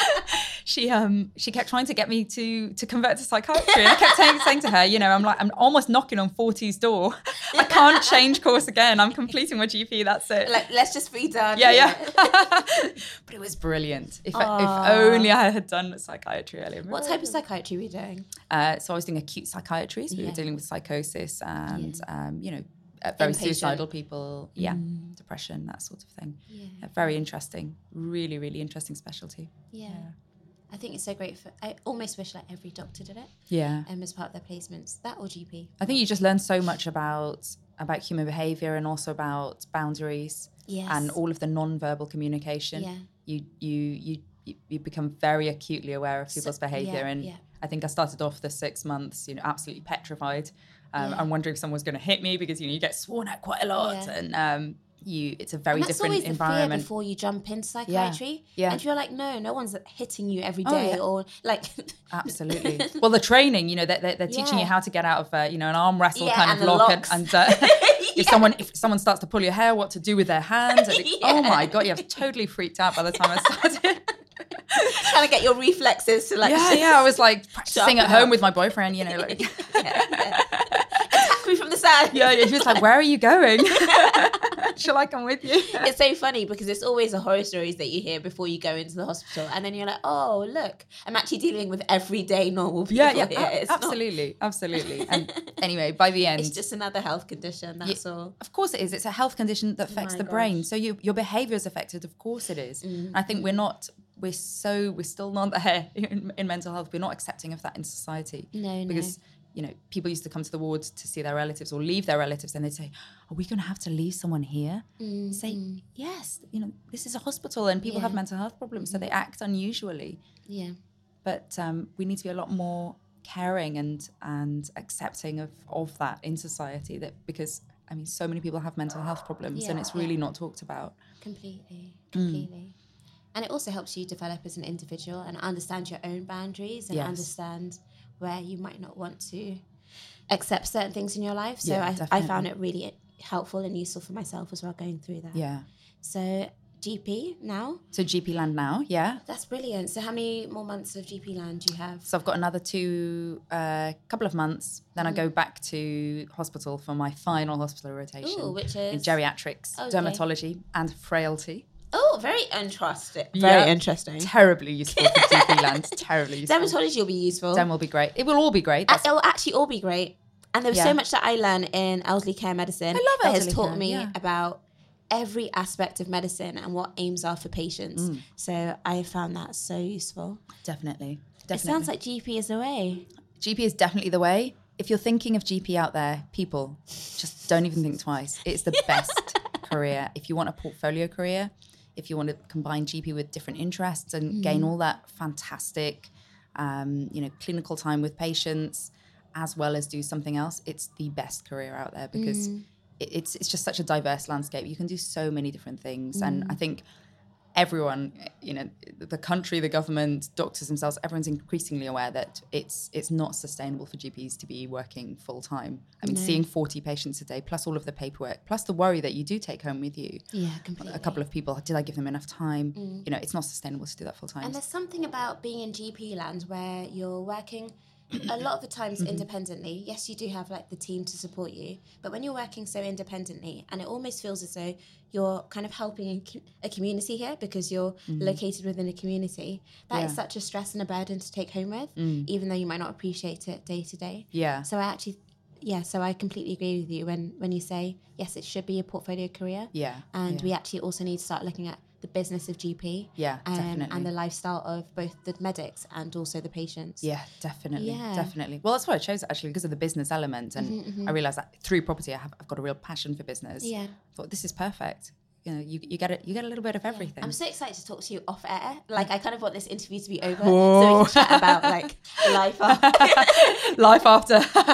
She um she kept trying to get me to to convert to psychiatry. And I kept saying, saying to her, you know, I'm like, I'm almost knocking on forty's door. I can't change course again. I'm completing my G P, that's it. Like, let's just be done. Yeah, yeah. But it was brilliant. If, I, if only I had done psychiatry earlier. What type of psychiatry were you doing? Uh, so I was doing acute psychiatry. So we yeah. were dealing with psychosis and, yeah. um, you know, uh, very Inpatient. suicidal people. Yeah, mm. depression, that sort of thing. Yeah. Uh, very interesting. Really, really interesting specialty. Yeah. yeah. I think it's so great for, I almost wish like every doctor did it. Yeah. Um, as part of their placements, that or G P. I think you just learn so much about about human behaviour and also about boundaries yes. and all of the non-verbal communication. Yeah. You you you you become very acutely aware of people's so, behaviour. Yeah, and yeah. I think I started off the six months, you know, absolutely petrified. Um, yeah. I'm wondering if someone was going to hit me because, you know, you get sworn at quite a lot. Yeah. And um, you it's a very and that's different always the environment. fear before you jump into psychiatry. Yeah. yeah. And you're like, no, no one's hitting you every Oh, day yeah. or like. Absolutely. Well, the training, you know, they're, they're teaching Yeah. you how to get out of, uh, you know, an arm wrestle Yeah, kind and of the lock. And, locks. and uh, if Yeah. someone if someone starts to pull your hair, what to do with their hands. And, Yeah. Oh my God, yeah, I was totally freaked out by the time I started. Trying to get your reflexes to like. yeah, yeah. I was like practicing Sharpen at home up. with my boyfriend, you know, like. yeah, yeah. Attack me from the side. Yeah, yeah. He was like, "Where are you going? Shall I come with you?" It's so funny because it's always the horror stories that you hear before you go into the hospital, and then you're like, "Oh, look, I'm actually dealing with everyday normal people." Yeah, yeah, here. a- It's not- absolutely, absolutely. And anyway, by the end, It's just another health condition. That's Yeah, all. Of course it is. It's a health condition that affects My the gosh. brain. So you, your behaviour is affected. Of course it is. Mm. I think we're not, we're so, we're still not there in, in mental health. We're not accepting of that in society. No, no. Because, you know, people used to come to the ward to see their relatives or leave their relatives and they'd say, are we going to have to leave someone here? Mm, Say, mm. yes, you know, this is a hospital and people Yeah. have mental health problems. So they act unusually. Yeah. But um, we need to be a lot more caring and and accepting of, of that in society, that because I mean so many people have mental health problems Yeah, and it's really yeah. not talked about. Completely, completely. And it also helps you develop as an individual and understand your own boundaries and Yes. understand where you might not want to accept certain things in your life. So Yeah, I, I definitely. found it really helpful and useful for myself as well going through that. Yeah. So G P now, So G P land now, yeah. that's brilliant. So how many more months of G P land do you have? So I've got another two, uh, couple of months. Then I go back to hospital for my final hospital rotation. Ooh, which in is? geriatrics, Okay. dermatology, and frailty. Oh, very interesting. Yeah. Very interesting. Terribly useful for G P land. Terribly useful. Dermatology will be useful. Dem will be great. It will all be great. Uh, That's- it will actually all be great. And there was Yeah. so much that I learned in elderly care medicine I love that has elderly taught care, me yeah. about every aspect of medicine and what aims are for patients. Mm. So I found that so useful. Definitely. It Definitely. sounds like G P is the way. G P is definitely the way. if you're thinking of G P out there, people, just don't even think twice. It's the best career. If you want a portfolio career, if you want to combine G P with different interests and mm. gain all that fantastic, um, you know, clinical time with patients, as well as do something else, it's the best career out there because mm. it, it's it's just such a diverse landscape. You can do so many different things. Mm. And I think everyone, you know, the country, the government, doctors themselves, everyone's increasingly aware that it's it's not sustainable for G Ps to be working full time. I mean, no. seeing forty patients a day, plus all of the paperwork, plus the worry that you do take home with you. Yeah, completely. A couple of people, did I give them enough time? Mm. You know, it's not sustainable to do that full time. And there's something about being in G P land where you're working a lot of the times mm-hmm. independently. Yes, you do have like the team to support you, but when you're working so independently, and it almost feels as though you're kind of helping a community here because you're mm-hmm. located within a community, that yeah. is such a stress and a burden to take home with, mm. even though you might not appreciate it day to day. Yeah. So I actually, yeah, so I completely agree with you when, when you say, yes, it should be a portfolio career. Yeah. And yeah. we actually also need to start looking at the business of G P, yeah, um, definitely, and the lifestyle of both the medics and also the patients. Yeah, definitely, yeah. definitely. Well, that's why I chose it actually because of the business element, and mm-hmm, mm-hmm. I realised that through property, I have I've got a real passion for business. Yeah, I thought this is perfect. You know, you you get it, you get a little bit of everything. Yeah. I'm so excited to talk to you off air. Like, I kind of want this interview to be over Whoa. so we can chat about like life after. life after.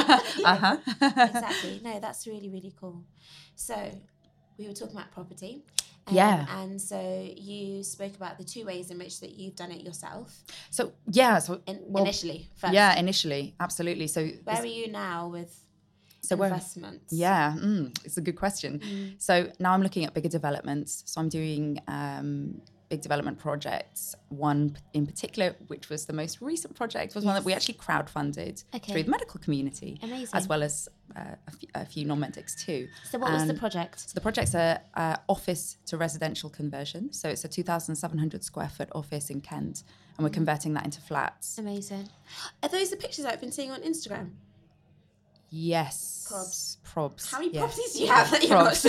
uh huh. Exactly. No, that's really really cool. So, we were talking about property. Um, yeah. And so you spoke about the two ways in which that you've done it yourself. So, yeah. So in, well, initially, first. Yeah, initially. Absolutely. So where are you now with so investments? Yeah, mm, it's a good question. Mm. So now I'm looking at bigger developments. So I'm doing um, big development projects. One in particular, which was the most recent project, was yes. one that we actually crowdfunded okay. through the medical community. Amazing. As well as uh, a, f- a few non-medics too. So what um, was the project? So the project's a uh, office to residential conversion. So it's a two thousand seven hundred square foot office in Kent, and we're mm. converting that into flats. Amazing. Are those the pictures I've been seeing on Instagram? Yes. Probs. Probs. How many yes. properties do you have that you're Probs.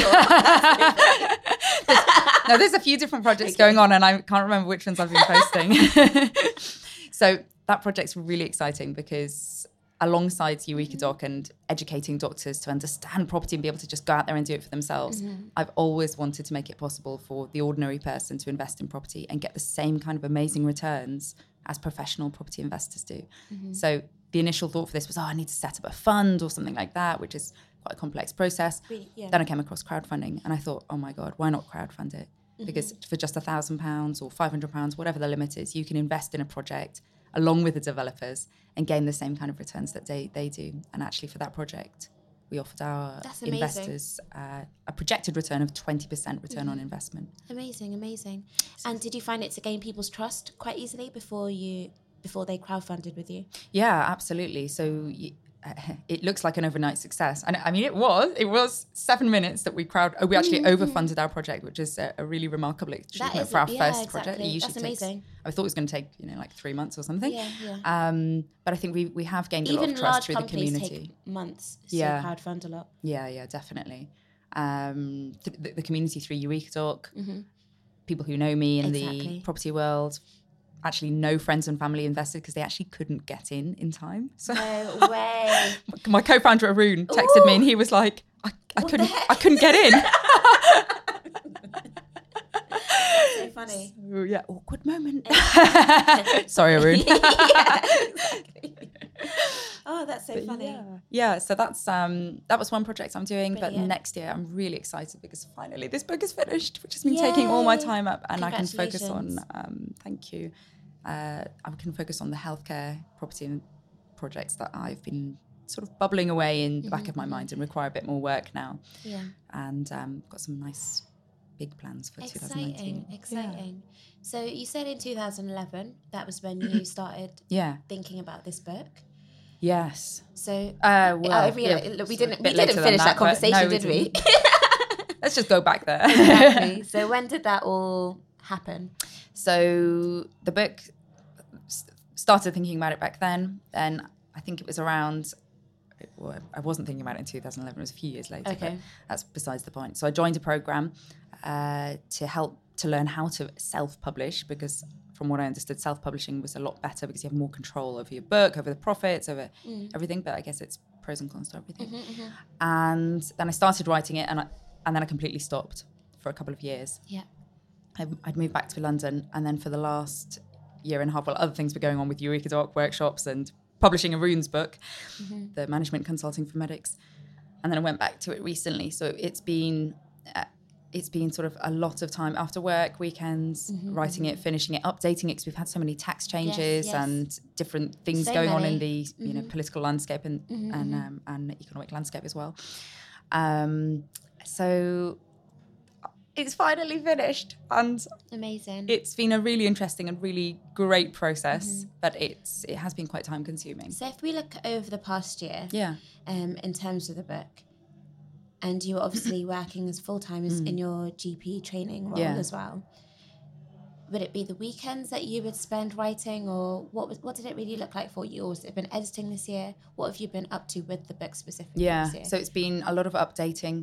not sure? there's, no, there's a few different projects okay. going on, and I can't remember which ones I've been posting. So that project's really exciting because alongside Eureka Doc and educating doctors to understand property and be able to just go out there and do it for themselves, mm-hmm. I've always wanted to make it possible for the ordinary person to invest in property and get the same kind of amazing returns as professional property investors do. Mm-hmm. So the initial thought for this was, oh, I need to set up a fund or something like that, which is quite a complex process. Really? Yeah. Then I came across crowdfunding and I thought, oh my God, why not crowdfund it? Mm-hmm. Because for just a thousand pounds or five hundred pounds, whatever the limit is, you can invest in a project along with the developers and gain the same kind of returns that they, they do. And actually for that project, we offered our investors uh, a projected return of twenty percent return mm-hmm. on investment. Amazing, amazing. And did you find it to gain people's trust quite easily before you before they crowdfunded with you? Yeah, absolutely. So uh, it looks like an overnight success. And I mean, it was. It was seven minutes that we crowd. Oh, we actually mm-hmm. overfunded our project, which is a, a really remarkable achievement for our yeah, first exactly. project. It usually That's amazing. Takes, I thought it was going to take, you know, like three months or something. Yeah, yeah. Um, but I think we we have gained Even a lot of trust through the community. Even large companies take months to yeah. crowdfund a lot. Yeah, yeah, definitely. Um, th- the, the community through Eureka Doc, mm-hmm. people who know me in exactly. the property world, actually no friends and family invested because they actually couldn't get in in time. So no way. My co-founder Arun texted Ooh. me and he was like, I, I couldn't, I couldn't get in. So funny. So, yeah, awkward moment. Sorry, Arun. Yeah, exactly. Oh, that's so but funny. Yeah. yeah, so that's um that was one project I'm doing. Brilliant. But next year I'm really excited because finally this book is finished, which has been Yay. taking all my time up, and I can focus on um thank you. Uh, I can focus on the healthcare property projects that I've been sort of bubbling away in the mm-hmm. back of my mind and require a bit more work now. Yeah. And um got some nice big plans for exciting, twenty nineteen. Exciting. Yeah. So you said in two thousand eleven, that was when you started yeah. thinking about this book. Yes. So uh, well, I really, yeah, we didn't we didn't finish that, that conversation, no, did we? Let's just go back there. Exactly. So when did that all happen? So the book started thinking about it back then. Then I think it was around. Well, I wasn't thinking about it in two thousand eleven. It was a few years later. Okay. But that's besides the point. So I joined a program uh, to help to learn how to self-publish, because from what I understood, self-publishing was a lot better because you have more control over your book, over the profits, over mm. everything. But I guess it's pros and cons to everything. Mm-hmm, mm-hmm. And then I started writing it, and I, and then I completely stopped for a couple of years. Yeah, I, I'd moved back to London, and then for the last year and a half, while other things were going on with Eureka Doc workshops and publishing a runes book, mm-hmm. the management consulting for medics, and then I went back to it recently. So it's been. Uh, It's been sort of a lot of time after work, weekends, mm-hmm, writing mm-hmm. it, finishing it, updating it, because we've had so many tax changes yes, yes. and different things so going many. on in the you mm-hmm. know political landscape and mm-hmm, and, um, and economic landscape as well. Um, so it's finally finished, and amazing. It's been a really interesting and really great process, mm-hmm. but it's it has been quite time consuming. So if we look over the past year, yeah, um, in terms of the book. And you were obviously working as full-time as mm. in your G P training role yeah. as well. Would it be the weekends that you would spend writing, or what was, what did it really look like for you? Or has it been editing this year? What have you been up to with the book specifically yeah. this year? So it's been a lot of updating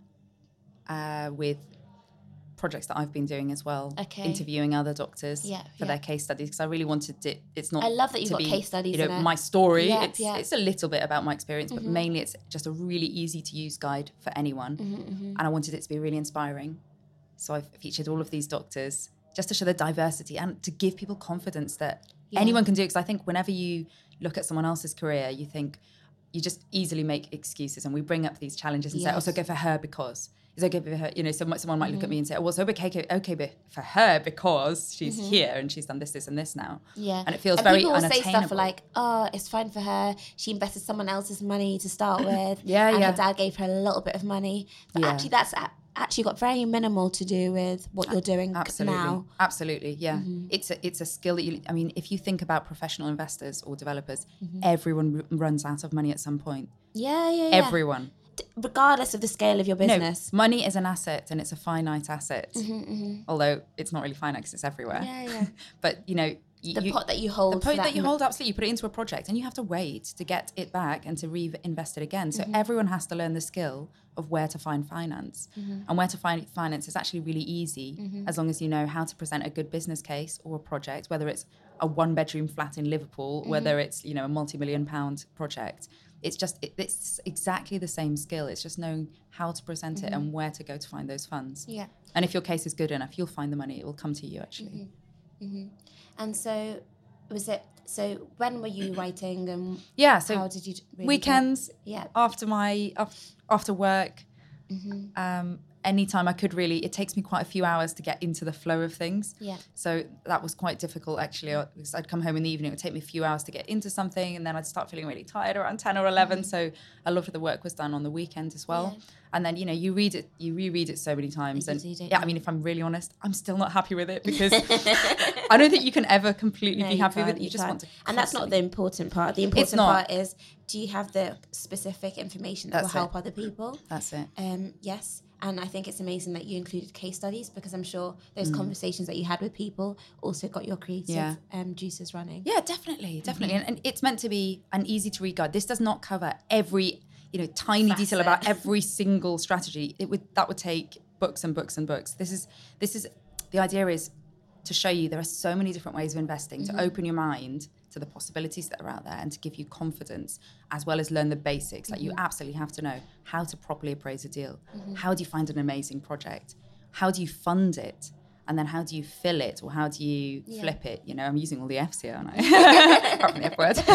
uh, with projects that I've been doing as well, okay. interviewing other doctors yeah, for yeah. their case studies, because I really wanted it. It's not. I love that you've got be, case studies. You know, in my it. story. Yeah, it's yeah. it's a little bit about my experience, mm-hmm. but mainly it's just a really easy to use guide for anyone, mm-hmm, mm-hmm. and I wanted it to be really inspiring. So I've featured all of these doctors just to show the diversity and to give people confidence that yeah. anyone can do it. Because I think whenever you look at someone else's career, you think you just easily make excuses, and we bring up these challenges and yes. say, "Oh, so go for her because." Is okay for her, you know, someone, someone might mm-hmm. look at me and say, oh, well, it's okay, okay for her because she's mm-hmm. here and she's done this, this and this now. Yeah. And it feels and very people will unattainable. say stuff like, oh, it's fine for her. She invested someone else's money to start with. yeah, and yeah. her dad gave her a little bit of money. But yeah. actually, that's actually got very minimal to do with what you're doing Absolutely. now. Absolutely, yeah. Mm-hmm. It's a, it's a skill that you, I mean, if you think about professional investors or developers, mm-hmm. everyone r- runs out of money at some point. Yeah, yeah, yeah. Everyone. Regardless of the scale of your business. No, money is an asset, and it's a finite asset. Mm-hmm, mm-hmm. Although it's not really finite because it's everywhere. Yeah, yeah. But, you know... You, the you, pot that you hold. The pot that, that you hold, absolutely. You put it into a project and you have to wait to get it back and to reinvest it again. So mm-hmm. everyone has to learn the skill of where to find finance. Mm-hmm. And where to find finance is actually really easy mm-hmm. as long as you know how to present a good business case or a project, whether it's a one-bedroom flat in Liverpool, mm-hmm. whether it's, you know, a multi-million pound project. It's just, it, it's exactly the same skill. It's just knowing how to present mm-hmm. it and where to go to find those funds. Yeah. And if your case is good enough, you'll find the money. It will come to you, actually. Mm-hmm. Mm-hmm. And so, was it, so when were you writing and yeah, so how did you really weekends, yeah. after my, after work, mm-hmm. um, anytime I could really, it takes me quite a few hours to get into the flow of things. Yeah. So that was quite difficult, actually, because I'd come home in the evening, it would take me a few hours to get into something, and then I'd start feeling really tired around ten or eleven. Mm-hmm. So a lot of the work was done on the weekend as well. Yeah. And then, you know, you read it, you reread it so many times. And yeah, I mean, if I'm really honest, I'm still not happy with it because I don't think you can ever completely no, be happy with it. You, you just can't. want to And that's not the important part. The important part is, do you have the specific information that that's will help it. other people? That's it. Um, yes. And I think it's amazing that you included case studies, because I'm sure those mm. conversations that you had with people also got your creative yeah. um, juices running. Yeah, definitely, definitely. Mm-hmm. And, and it's meant to be an easy to read guide. This does not cover every, you know, tiny Facet. detail about every single strategy. It would that would take books and books and books. This is this is the idea is to show you there are so many different ways of investing, mm-hmm. to open your mind to the possibilities that are out there and to give you confidence, as well as learn the basics. Like mm-hmm. you absolutely have to know how to properly appraise a deal. Mm-hmm. How do you find an amazing project? How do you fund it? And then how do you fill it, or how do you yeah. flip it? You know, I'm using all the F's here, aren't I? Apart from the F word.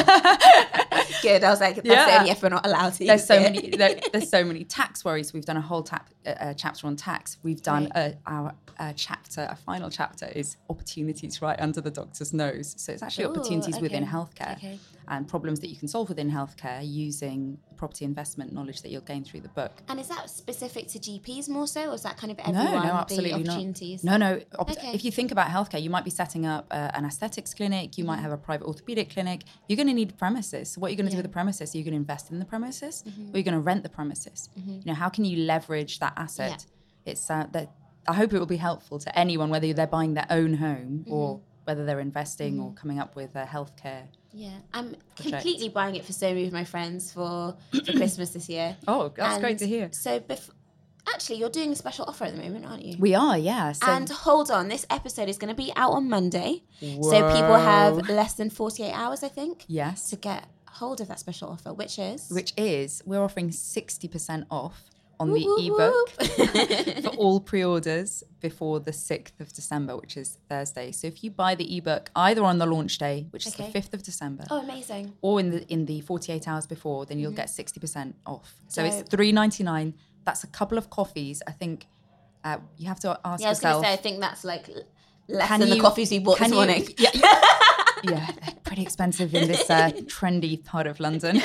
Good. I was like, that's yeah. the only F we're not allowed to There's use so it. many. There, there's so many tax worries. We've done a whole tap, uh, chapter on tax. We've done right. a, our uh, chapter, a final chapter is opportunities right under the doctor's nose. So it's actually Ooh, opportunities okay. within healthcare okay. and problems that you can solve within healthcare using property investment knowledge that you'll gain through the book. And is that specific to G Ps more so, or is that kind of everyone? No, no, absolutely the opportunities? not. No, no. Op- okay. If you think about healthcare, you might be setting up uh, an aesthetics clinic. You mm-hmm. might have a private orthopedic clinic. You're going to need premises. So what are you going to yeah. do with the premises? Are you going to invest in the premises, mm-hmm. or are you going to rent the premises? Mm-hmm. You know, how can you leverage that asset? Yeah. It's uh, that. I hope it will be helpful to anyone, whether they're buying their own home mm-hmm. or whether they're investing mm-hmm. or coming up with a healthcare. Yeah, I'm project. completely buying it for so many of my friends for, for Christmas this year. Oh, that's and great to hear. So bef- Actually, you're doing a special offer at the moment, aren't you? We are, yeah. So and hold on, this episode is going to be out on Monday. Whoa. So people have less than forty-eight hours, I think. Yes. To get hold of that special offer, which is? Which is, we're offering sixty percent off on whoop, the whoop, ebook for all pre-orders before the sixth of December, which is Thursday. So if you buy the ebook either on the launch day, which okay. is the fifth of December. Oh, amazing. Or in the in the forty-eight hours before, then you'll mm-hmm. get sixty percent off. So Dope. It's three ninety-nine. That's a couple of coffees. I think uh, you have to ask yourself. Yeah, I was going to say, I think that's like less than you, the coffees we bought this you, morning. Yeah, yeah, they're pretty expensive in this uh, trendy part of London.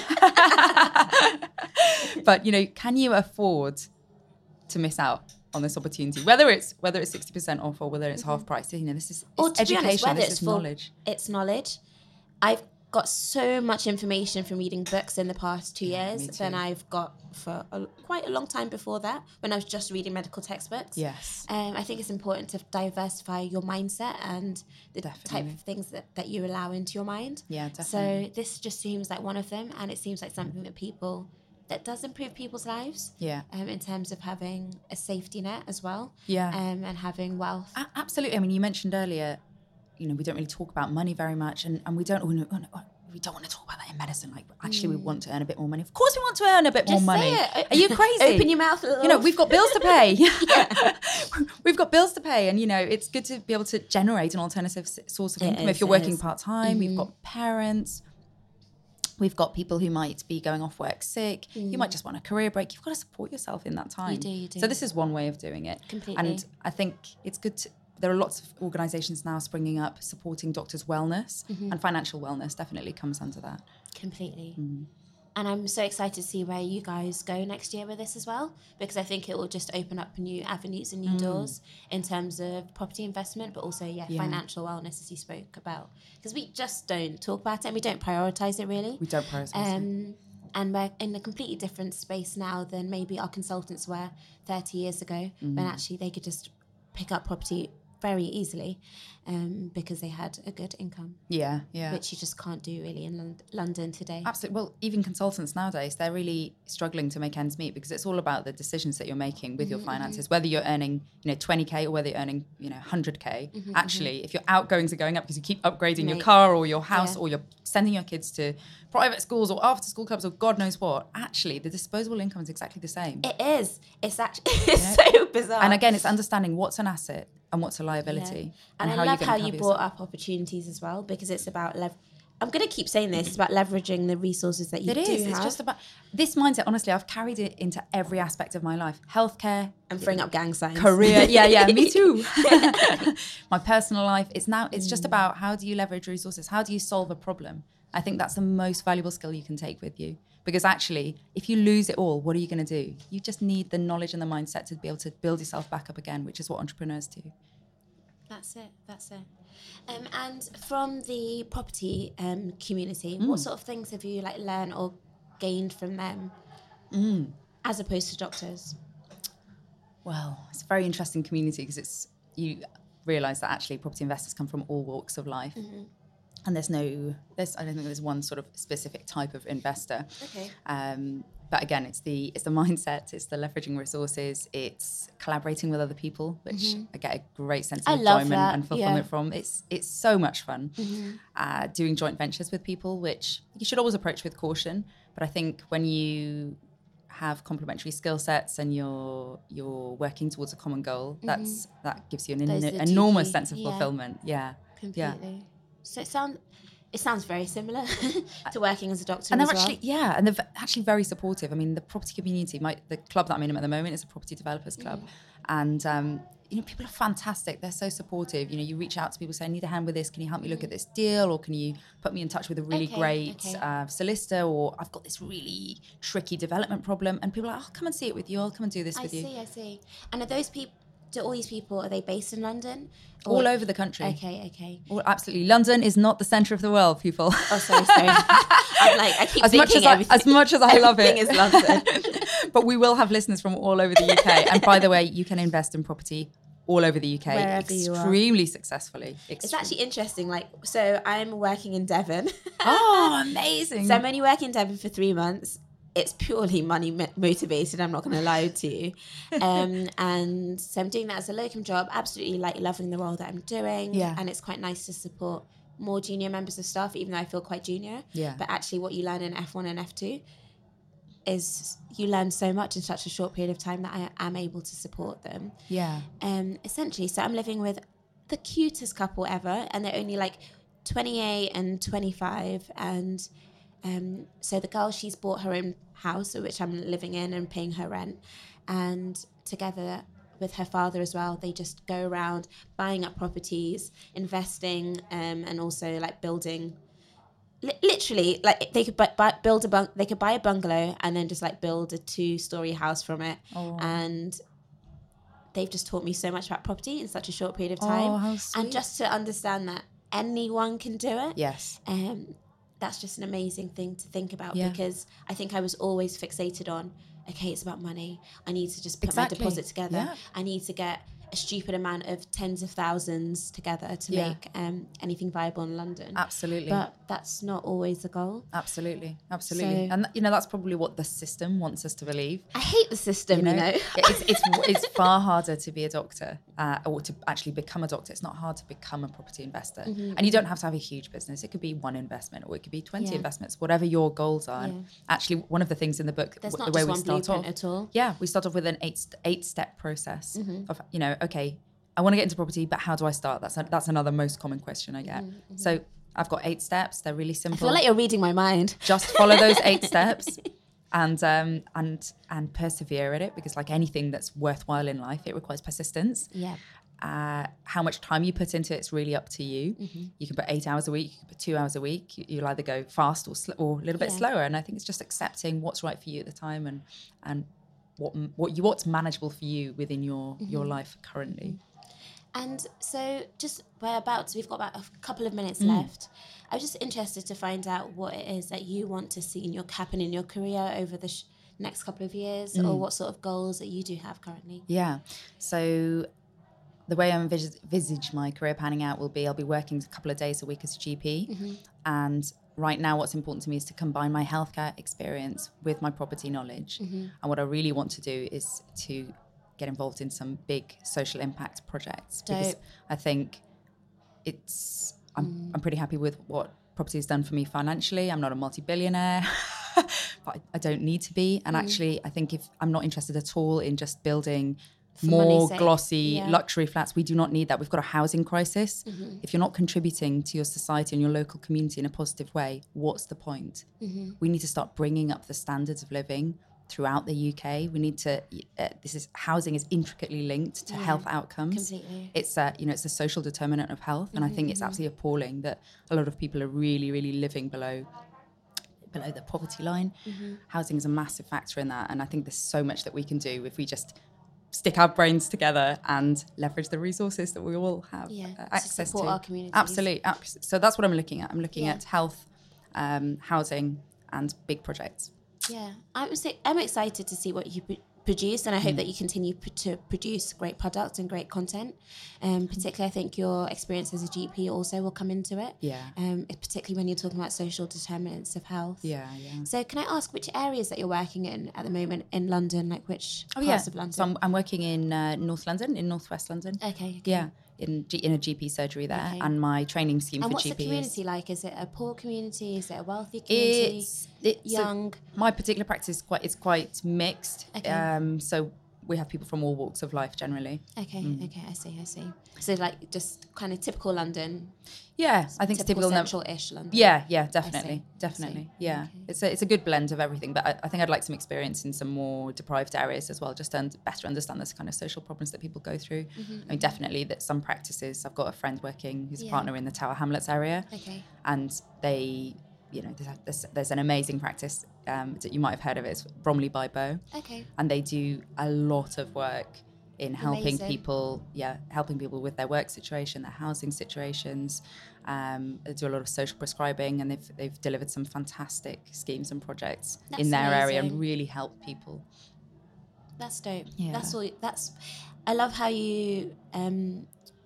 But, you know, can you afford to miss out on this opportunity? Whether it's whether it's sixty percent off or whether it's mm-hmm. half price, you know, this is or to education, be honest, whether this it's is full, knowledge. It's knowledge. I've got so much information from reading books in the past two yeah, years than I've got for a, quite a long time before that, when I was just reading medical textbooks. Yes. Um, I think it's important to diversify your mindset and the definitely. type of things that, that you allow into your mind. Yeah, definitely. So this just seems like one of them, and it seems like something that people, that does improve people's lives. Yeah. Um, in terms of having a safety net as well. Yeah. Um, and having wealth. A- absolutely. I mean, you mentioned earlier, you know, we don't really talk about money very much, and, and we don't oh, no, oh, no, we don't want to talk about that in medicine. Like, actually, mm. we want to earn a bit more money. Of course, we want to earn a bit Just more money. Say it. Are you crazy? Open your mouth a little. You know, we've got bills to pay. We've got bills to pay, and you know, it's good to be able to generate an alternative source of it income. Is, if you're working part time, mm-hmm. we've got parents. We've got people who might be going off work sick. Mm. You might just want a career break. You've got to support yourself in that time. You do, you do. So this is one way of doing it. Completely. And I think it's good to, there are lots of organisations now springing up supporting doctors' wellness, mm-hmm. and financial wellness definitely comes under that. Completely. Mm. And I'm so excited to see where you guys go next year with this as well, because I think it will just open up new avenues and new mm. doors in terms of property investment, but also, yeah, yeah. financial wellness, as you spoke about. Because we just don't talk about it and we don't prioritise it really. We don't prioritise um, it. And we're in a completely different space now than maybe our consultants were thirty years ago, mm. when actually they could just pick up property very easily um, because they had a good income. Yeah, yeah. Which you just can't do really in Lond- London today. Absolutely. Well, even consultants nowadays, they're really struggling to make ends meet because it's all about the decisions that you're making with mm-hmm, your finances, mm-hmm. whether you're earning, you know, twenty K or whether you're earning, you know, one hundred K. Mm-hmm, Actually, mm-hmm. if your outgoings are going up because you keep upgrading Mate. your car or your house yeah. or you're sending your kids to private schools or after school clubs or God knows what, actually the disposable income is exactly the same. It is. It's actually it's you know? so bizarre. And again, it's understanding what's an asset and what's a liability. Yeah. And, and I how love how you brought up opportunities as well, because it's about lev- I'm going to keep saying this, it's about leveraging the resources that you it do is. have. It's just about this mindset. Honestly, I've carried it into every aspect of my life. Healthcare. And throwing up gang signs. Career. Yeah, yeah, me too. My personal life. It's now, it's mm. just about how do you leverage resources? How do you solve a problem? I think that's the most valuable skill you can take with you. Because actually, if you lose it all, what are you going to do? You just need the knowledge and the mindset to be able to build yourself back up again, which is what entrepreneurs do. That's it, that's it. Um, and from the property um, community, mm. what sort of things have you like learned or gained from them mm. as opposed to doctors? Well, it's a very interesting community because it's you realise that actually property investors come from all walks of life. Mm-hmm. And there's no, there's I don't think there's one sort of specific type of investor. Okay. Um, but again, it's the it's the mindset, it's the leveraging resources, it's collaborating with other people, which mm-hmm. I get a great sense of I enjoyment love that. and fulfillment yeah. from. It's it's so much fun. Mm-hmm. Uh, doing joint ventures with people, which you should always approach with caution. But I think when you have complementary skill sets and you're you're working towards a common goal, mm-hmm. that's that gives you an en- enormous sense of yeah. fulfillment. Yeah, completely. Yeah. So it sounds it sounds very similar to working as a doctor. And they're as actually well. yeah, and they're actually very supportive. I mean, the property community, my the club that I'm in at the moment is a property developers club, mm. and um, you know, people are fantastic. They're so supportive. You know, you reach out to people, say, I need a hand with this. Can you help me look at this deal? Or can you put me in touch with a really okay, great okay. Uh, solicitor? Or I've got this really tricky development problem. And people are like, I'll come and see it with you. I'll come and do this I with see, you. I see, I see. And are those people, do all these people, are they based in London? Or? All over the country. Okay, okay. All, absolutely. London is not the centre of the world, people. Oh, sorry, sorry. I'm like, I keep as thinking much as I, everything. As much as I love it. Everything is London. But we will have listeners from all over the U K. And by the way, you can invest in property all over the U K. Wherever extremely successfully. Extremely. It's actually interesting. Like, so I'm working in Devon. Oh, amazing. So I'm only working in Devon for three months. it's purely money motivated. I'm not going to lie to you. Um, and so I'm doing that as a locum job, absolutely like loving the role that I'm doing. Yeah. And it's quite nice to support more junior members of staff, even though I feel quite junior. Yeah. But actually what you learn in F one and F two is you learn so much in such a short period of time that I am able to support them. Yeah. Um, essentially, so I'm living with the cutest couple ever, and they're only like twenty-eight and twenty-five, and um, so the girl, she's bought her own house, which I'm living in and paying her rent, and together with her father as well, they just go around buying up properties, investing, um, and also like building. Li- literally, like they could buy, buy, build a bung- they could buy a bungalow and then just like build a two-story house from it, Oh. and they've just taught me so much about property in such a short period of time. Oh, how sweet. And just to understand that anyone can do it. Yes. Um, that's just an amazing thing to think about, Yeah. because I think I was always fixated on, okay, it's about money. I need to just put Exactly. my deposit together. Yeah. I need to get a stupid amount of tens of thousands together to Yeah. make um, anything viable in London. Absolutely. But that's not always the goal. Absolutely. Absolutely. So- and, you know, that's probably what the system wants us to believe. I hate the system, You know, you know. it's, it's it's far harder to be a doctor uh, or to actually become a doctor. It's not hard to become a property investor, and you don't have to have a huge business. It could be one investment, or it could be twenty Yeah. investments, whatever your goals are. Yeah. And actually, one of the things in the book, There's w- not the way just we one start blueprint off, at all. yeah, we start off with an eight eight step process Mm-hmm. of, you know, okay, I want to get into property, but how do I start? That's a, that's another most common question I get. So I've got eight steps. They're really simple. I feel like you're reading my mind. Just follow those eight steps and um and and persevere at it, because like anything that's worthwhile in life, it requires persistence. Yeah. Uh, how much time you put into it's really up to you. Mm-hmm. You can put eight hours a week, you can put two hours a week. You, you'll either go fast or sl- or a little bit Yeah. slower. And I think it's just accepting what's right for you at the time, and and what what you what's manageable for you within your Mm-hmm. your life currently. And so just we're about to, we've got about a couple of minutes Mm. left. I was just interested to find out what it is that you want to see in your happen in your career over the sh- next couple of years, Mm. or what sort of goals that you do have currently. Yeah. So the way I envis- envisage my career panning out will be I'll be working a couple of days a week as a G P. Mm-hmm. And right now what's important to me is to combine my healthcare experience with my property knowledge. Mm-hmm. And what I really want to do is to get involved in some big social impact projects. Because Dope. I think it's, I'm, Mm. I'm pretty happy with what property has done for me financially. I'm not a multi-billionaire, but I, I don't need to be. And Mm. actually, I think if I'm not interested at all in just building For more money's sake. glossy Yeah. luxury flats, we do not need that. We've got a housing crisis. Mm-hmm. If you're not contributing to your society and your local community in a positive way, what's the point? Mm-hmm. We need to start bringing up the standards of living throughout the U K. We need to, uh, this is, housing is intricately linked to Yeah, health outcomes. completely. It's a, you know, it's a social determinant of health. And I think it's absolutely appalling that a lot of people are really, really living below below the poverty line. Housing is a massive factor in that. And I think there's so much that we can do if we just stick our brains together and leverage the resources that we all have Yeah, uh, to access support to. our communities. Absolutely. abs- So that's what I'm looking at. I'm looking Yeah. at health, um, housing and big projects. Yeah, I'm si- I'm excited to see what you p- produce, and I Mm. hope that you continue p- to produce great product and great content. Um, particularly, I think your experience as a G P also will come into it. Yeah. Um, particularly when you're talking about social determinants of health. Yeah, yeah. So, can I ask which areas that you're working in at the moment in London? Like which Oh, parts yeah. of London? So I'm, I'm working in uh, North London, in Northwest London. okay, okay. Yeah, in G- in a G P surgery there, Okay. and my training scheme And for what's G the P community is like? Is it a poor community? Is it a wealthy community? it's, it's a- young. my particular practice is quite it's quite mixed. Okay. Um, so we have people from all walks of life generally. Okay, Mm. okay, I see, I see. So like just kind of typical London, Yeah, I think it's typical typical. num- central-ish London. Yeah, yeah, definitely, I definitely. see. Yeah, Okay. it's a it's a good blend of everything. But I, I think I'd like some experience in some more deprived areas as well, just to un- better understand this kind of social problems that people go through. I mean, definitely that some practices. I've got a friend working who's a Yeah. partner in the Tower Hamlets area, Okay. and they, you know, there's, a, there's, there's an amazing practice um, that you might have heard of it. It's Bromley by Bow, Okay. and they do a lot of work in helping Amazing. people, yeah, helping people with their work situation, their housing situations. Um, they do a lot of social prescribing, and they've they've delivered some fantastic schemes and projects That's in their area and amazing. really helped people. That's dope. Yeah. That's all. That's. I love how you um,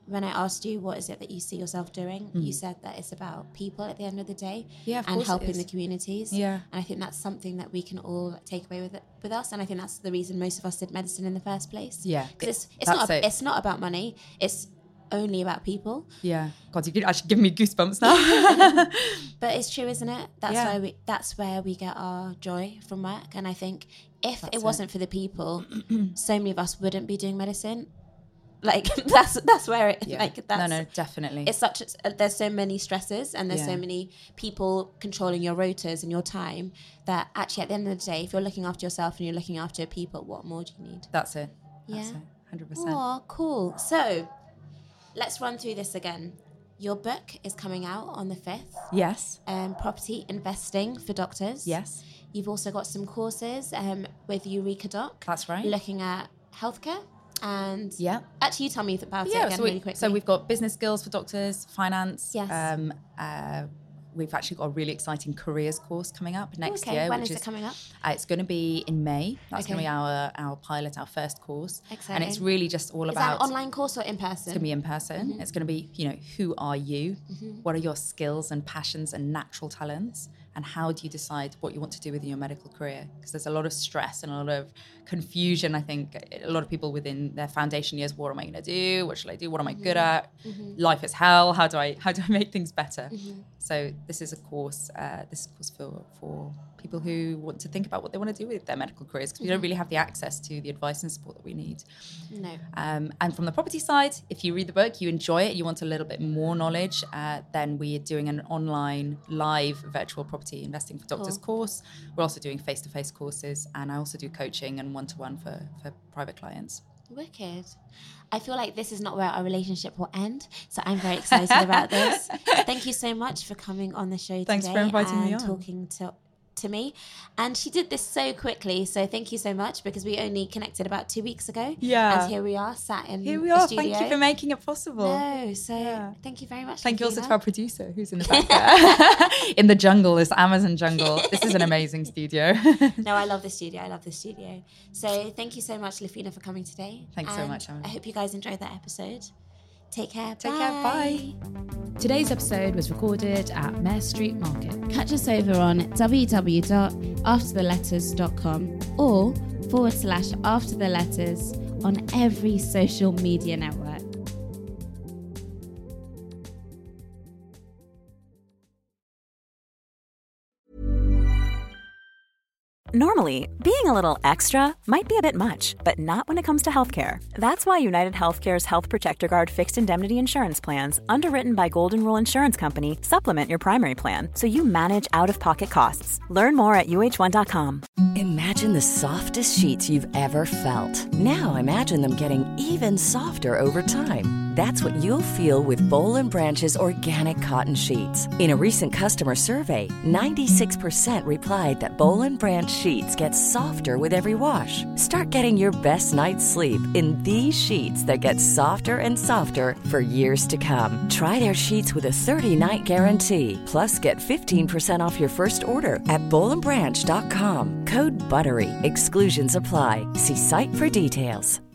when I asked you what is it that you see yourself doing, Mm. you said that it's about people at the end of the day, Yeah, of and course it helping is. the communities. Yeah. And I think that's something that we can all take away with it, with us. And I think that's the reason most of us did medicine in the first place. Yeah. because it's it's That's not it. it's not about money. It's only about people. Yeah. God, you actually giving me goosebumps now. But it's true, isn't it? That's Yeah. why we that's where we get our joy from work. And I think if That's it it. wasn't for the people, so many of us wouldn't be doing medicine. Like that's that's where it Yeah. like that's no, no, definitely. it's such a, there's so many stresses and there's Yeah. so many people controlling your rotas and your time that actually at the end of the day, if you're looking after yourself and you're looking after people, what more do you need? That's it. That's Yeah. it. one hundred percent. Oh, cool. So let's run through this again. Your book is coming out on the fifth. Yes. Um, property investing for doctors. Yes. You've also got some courses um, with Eureka Doc. That's right. Looking at healthcare. And Yeah. actually, you tell me about it Yeah, again so, we, really quickly. so we've got business skills for doctors, finance. Yes. Um, uh, we've actually got a really exciting careers course coming up next okay. year. When which is it coming up? Uh, it's going to be in May. That's Okay. going to be our, our pilot, our first course. Exciting. And it's really just all Is about... that an online course or in person? It's going to be in person. It's going to be, you know, who are you? What are your skills and passions and natural talents? And how do you decide what you want to do within your medical career? Because there's a lot of stress and a lot of confusion. I think a lot of people within their foundation years, what am I going to do? What should I do? What am I good at? Life is hell. How do I how do I make things better? So this is a course. Uh, this is a course for for people who want to think about what they want to do with their medical careers, because we don't really have the access to the advice and support that we need. No. Um, and from the property side, if you read the book, you enjoy it, you want a little bit more knowledge, uh, then we're doing an online live virtual property investing for doctors Cool. course. We're also doing face-to-face courses, and I also do coaching and one-to-one for, for private clients. Wicked. I feel like this is not where our relationship will end, so I'm very excited about this. Thank you so much for coming on the show Thanks today for inviting and me on. talking to to me. And she did this so quickly, so thank you so much, because we only connected about two weeks ago. Yeah. And here we are, sat in Here we a are. studio. Thank you for making it possible. No, so Yeah. thank you very much. Thank you also Lafina. to our producer who's in the back there. In the jungle, this Amazon jungle. This is an amazing studio. No, I love the studio. I love the studio. So thank you so much, Lafina, for coming today. Thanks so And much, Emily. I hope you guys enjoyed that episode. Take care. Take care. Bye. Today's episode was recorded at Mare Street Market. Catch us over on w w w dot after the letters dot com or forward slash after the letters on every social media network. Normally, being a little extra might be a bit much, but not when it comes to healthcare. That's why United Healthcare's Health Protector Guard fixed indemnity insurance plans, underwritten by Golden Rule Insurance Company, supplement your primary plan so you manage out-of-pocket costs. Learn more at u h one dot com. Imagine the softest sheets you've ever felt. Now imagine them getting even softer over time. That's what you'll feel with Bowl and Branch's organic cotton sheets. In a recent customer survey, ninety-six percent replied that Bowl and Branch sheets get softer with every wash. Start getting your best night's sleep in these sheets that get softer and softer for years to come. Try their sheets with a thirty-night guarantee. Plus, get fifteen percent off your first order at bowl and branch dot com. Code BUTTERY. Exclusions apply. See site for details.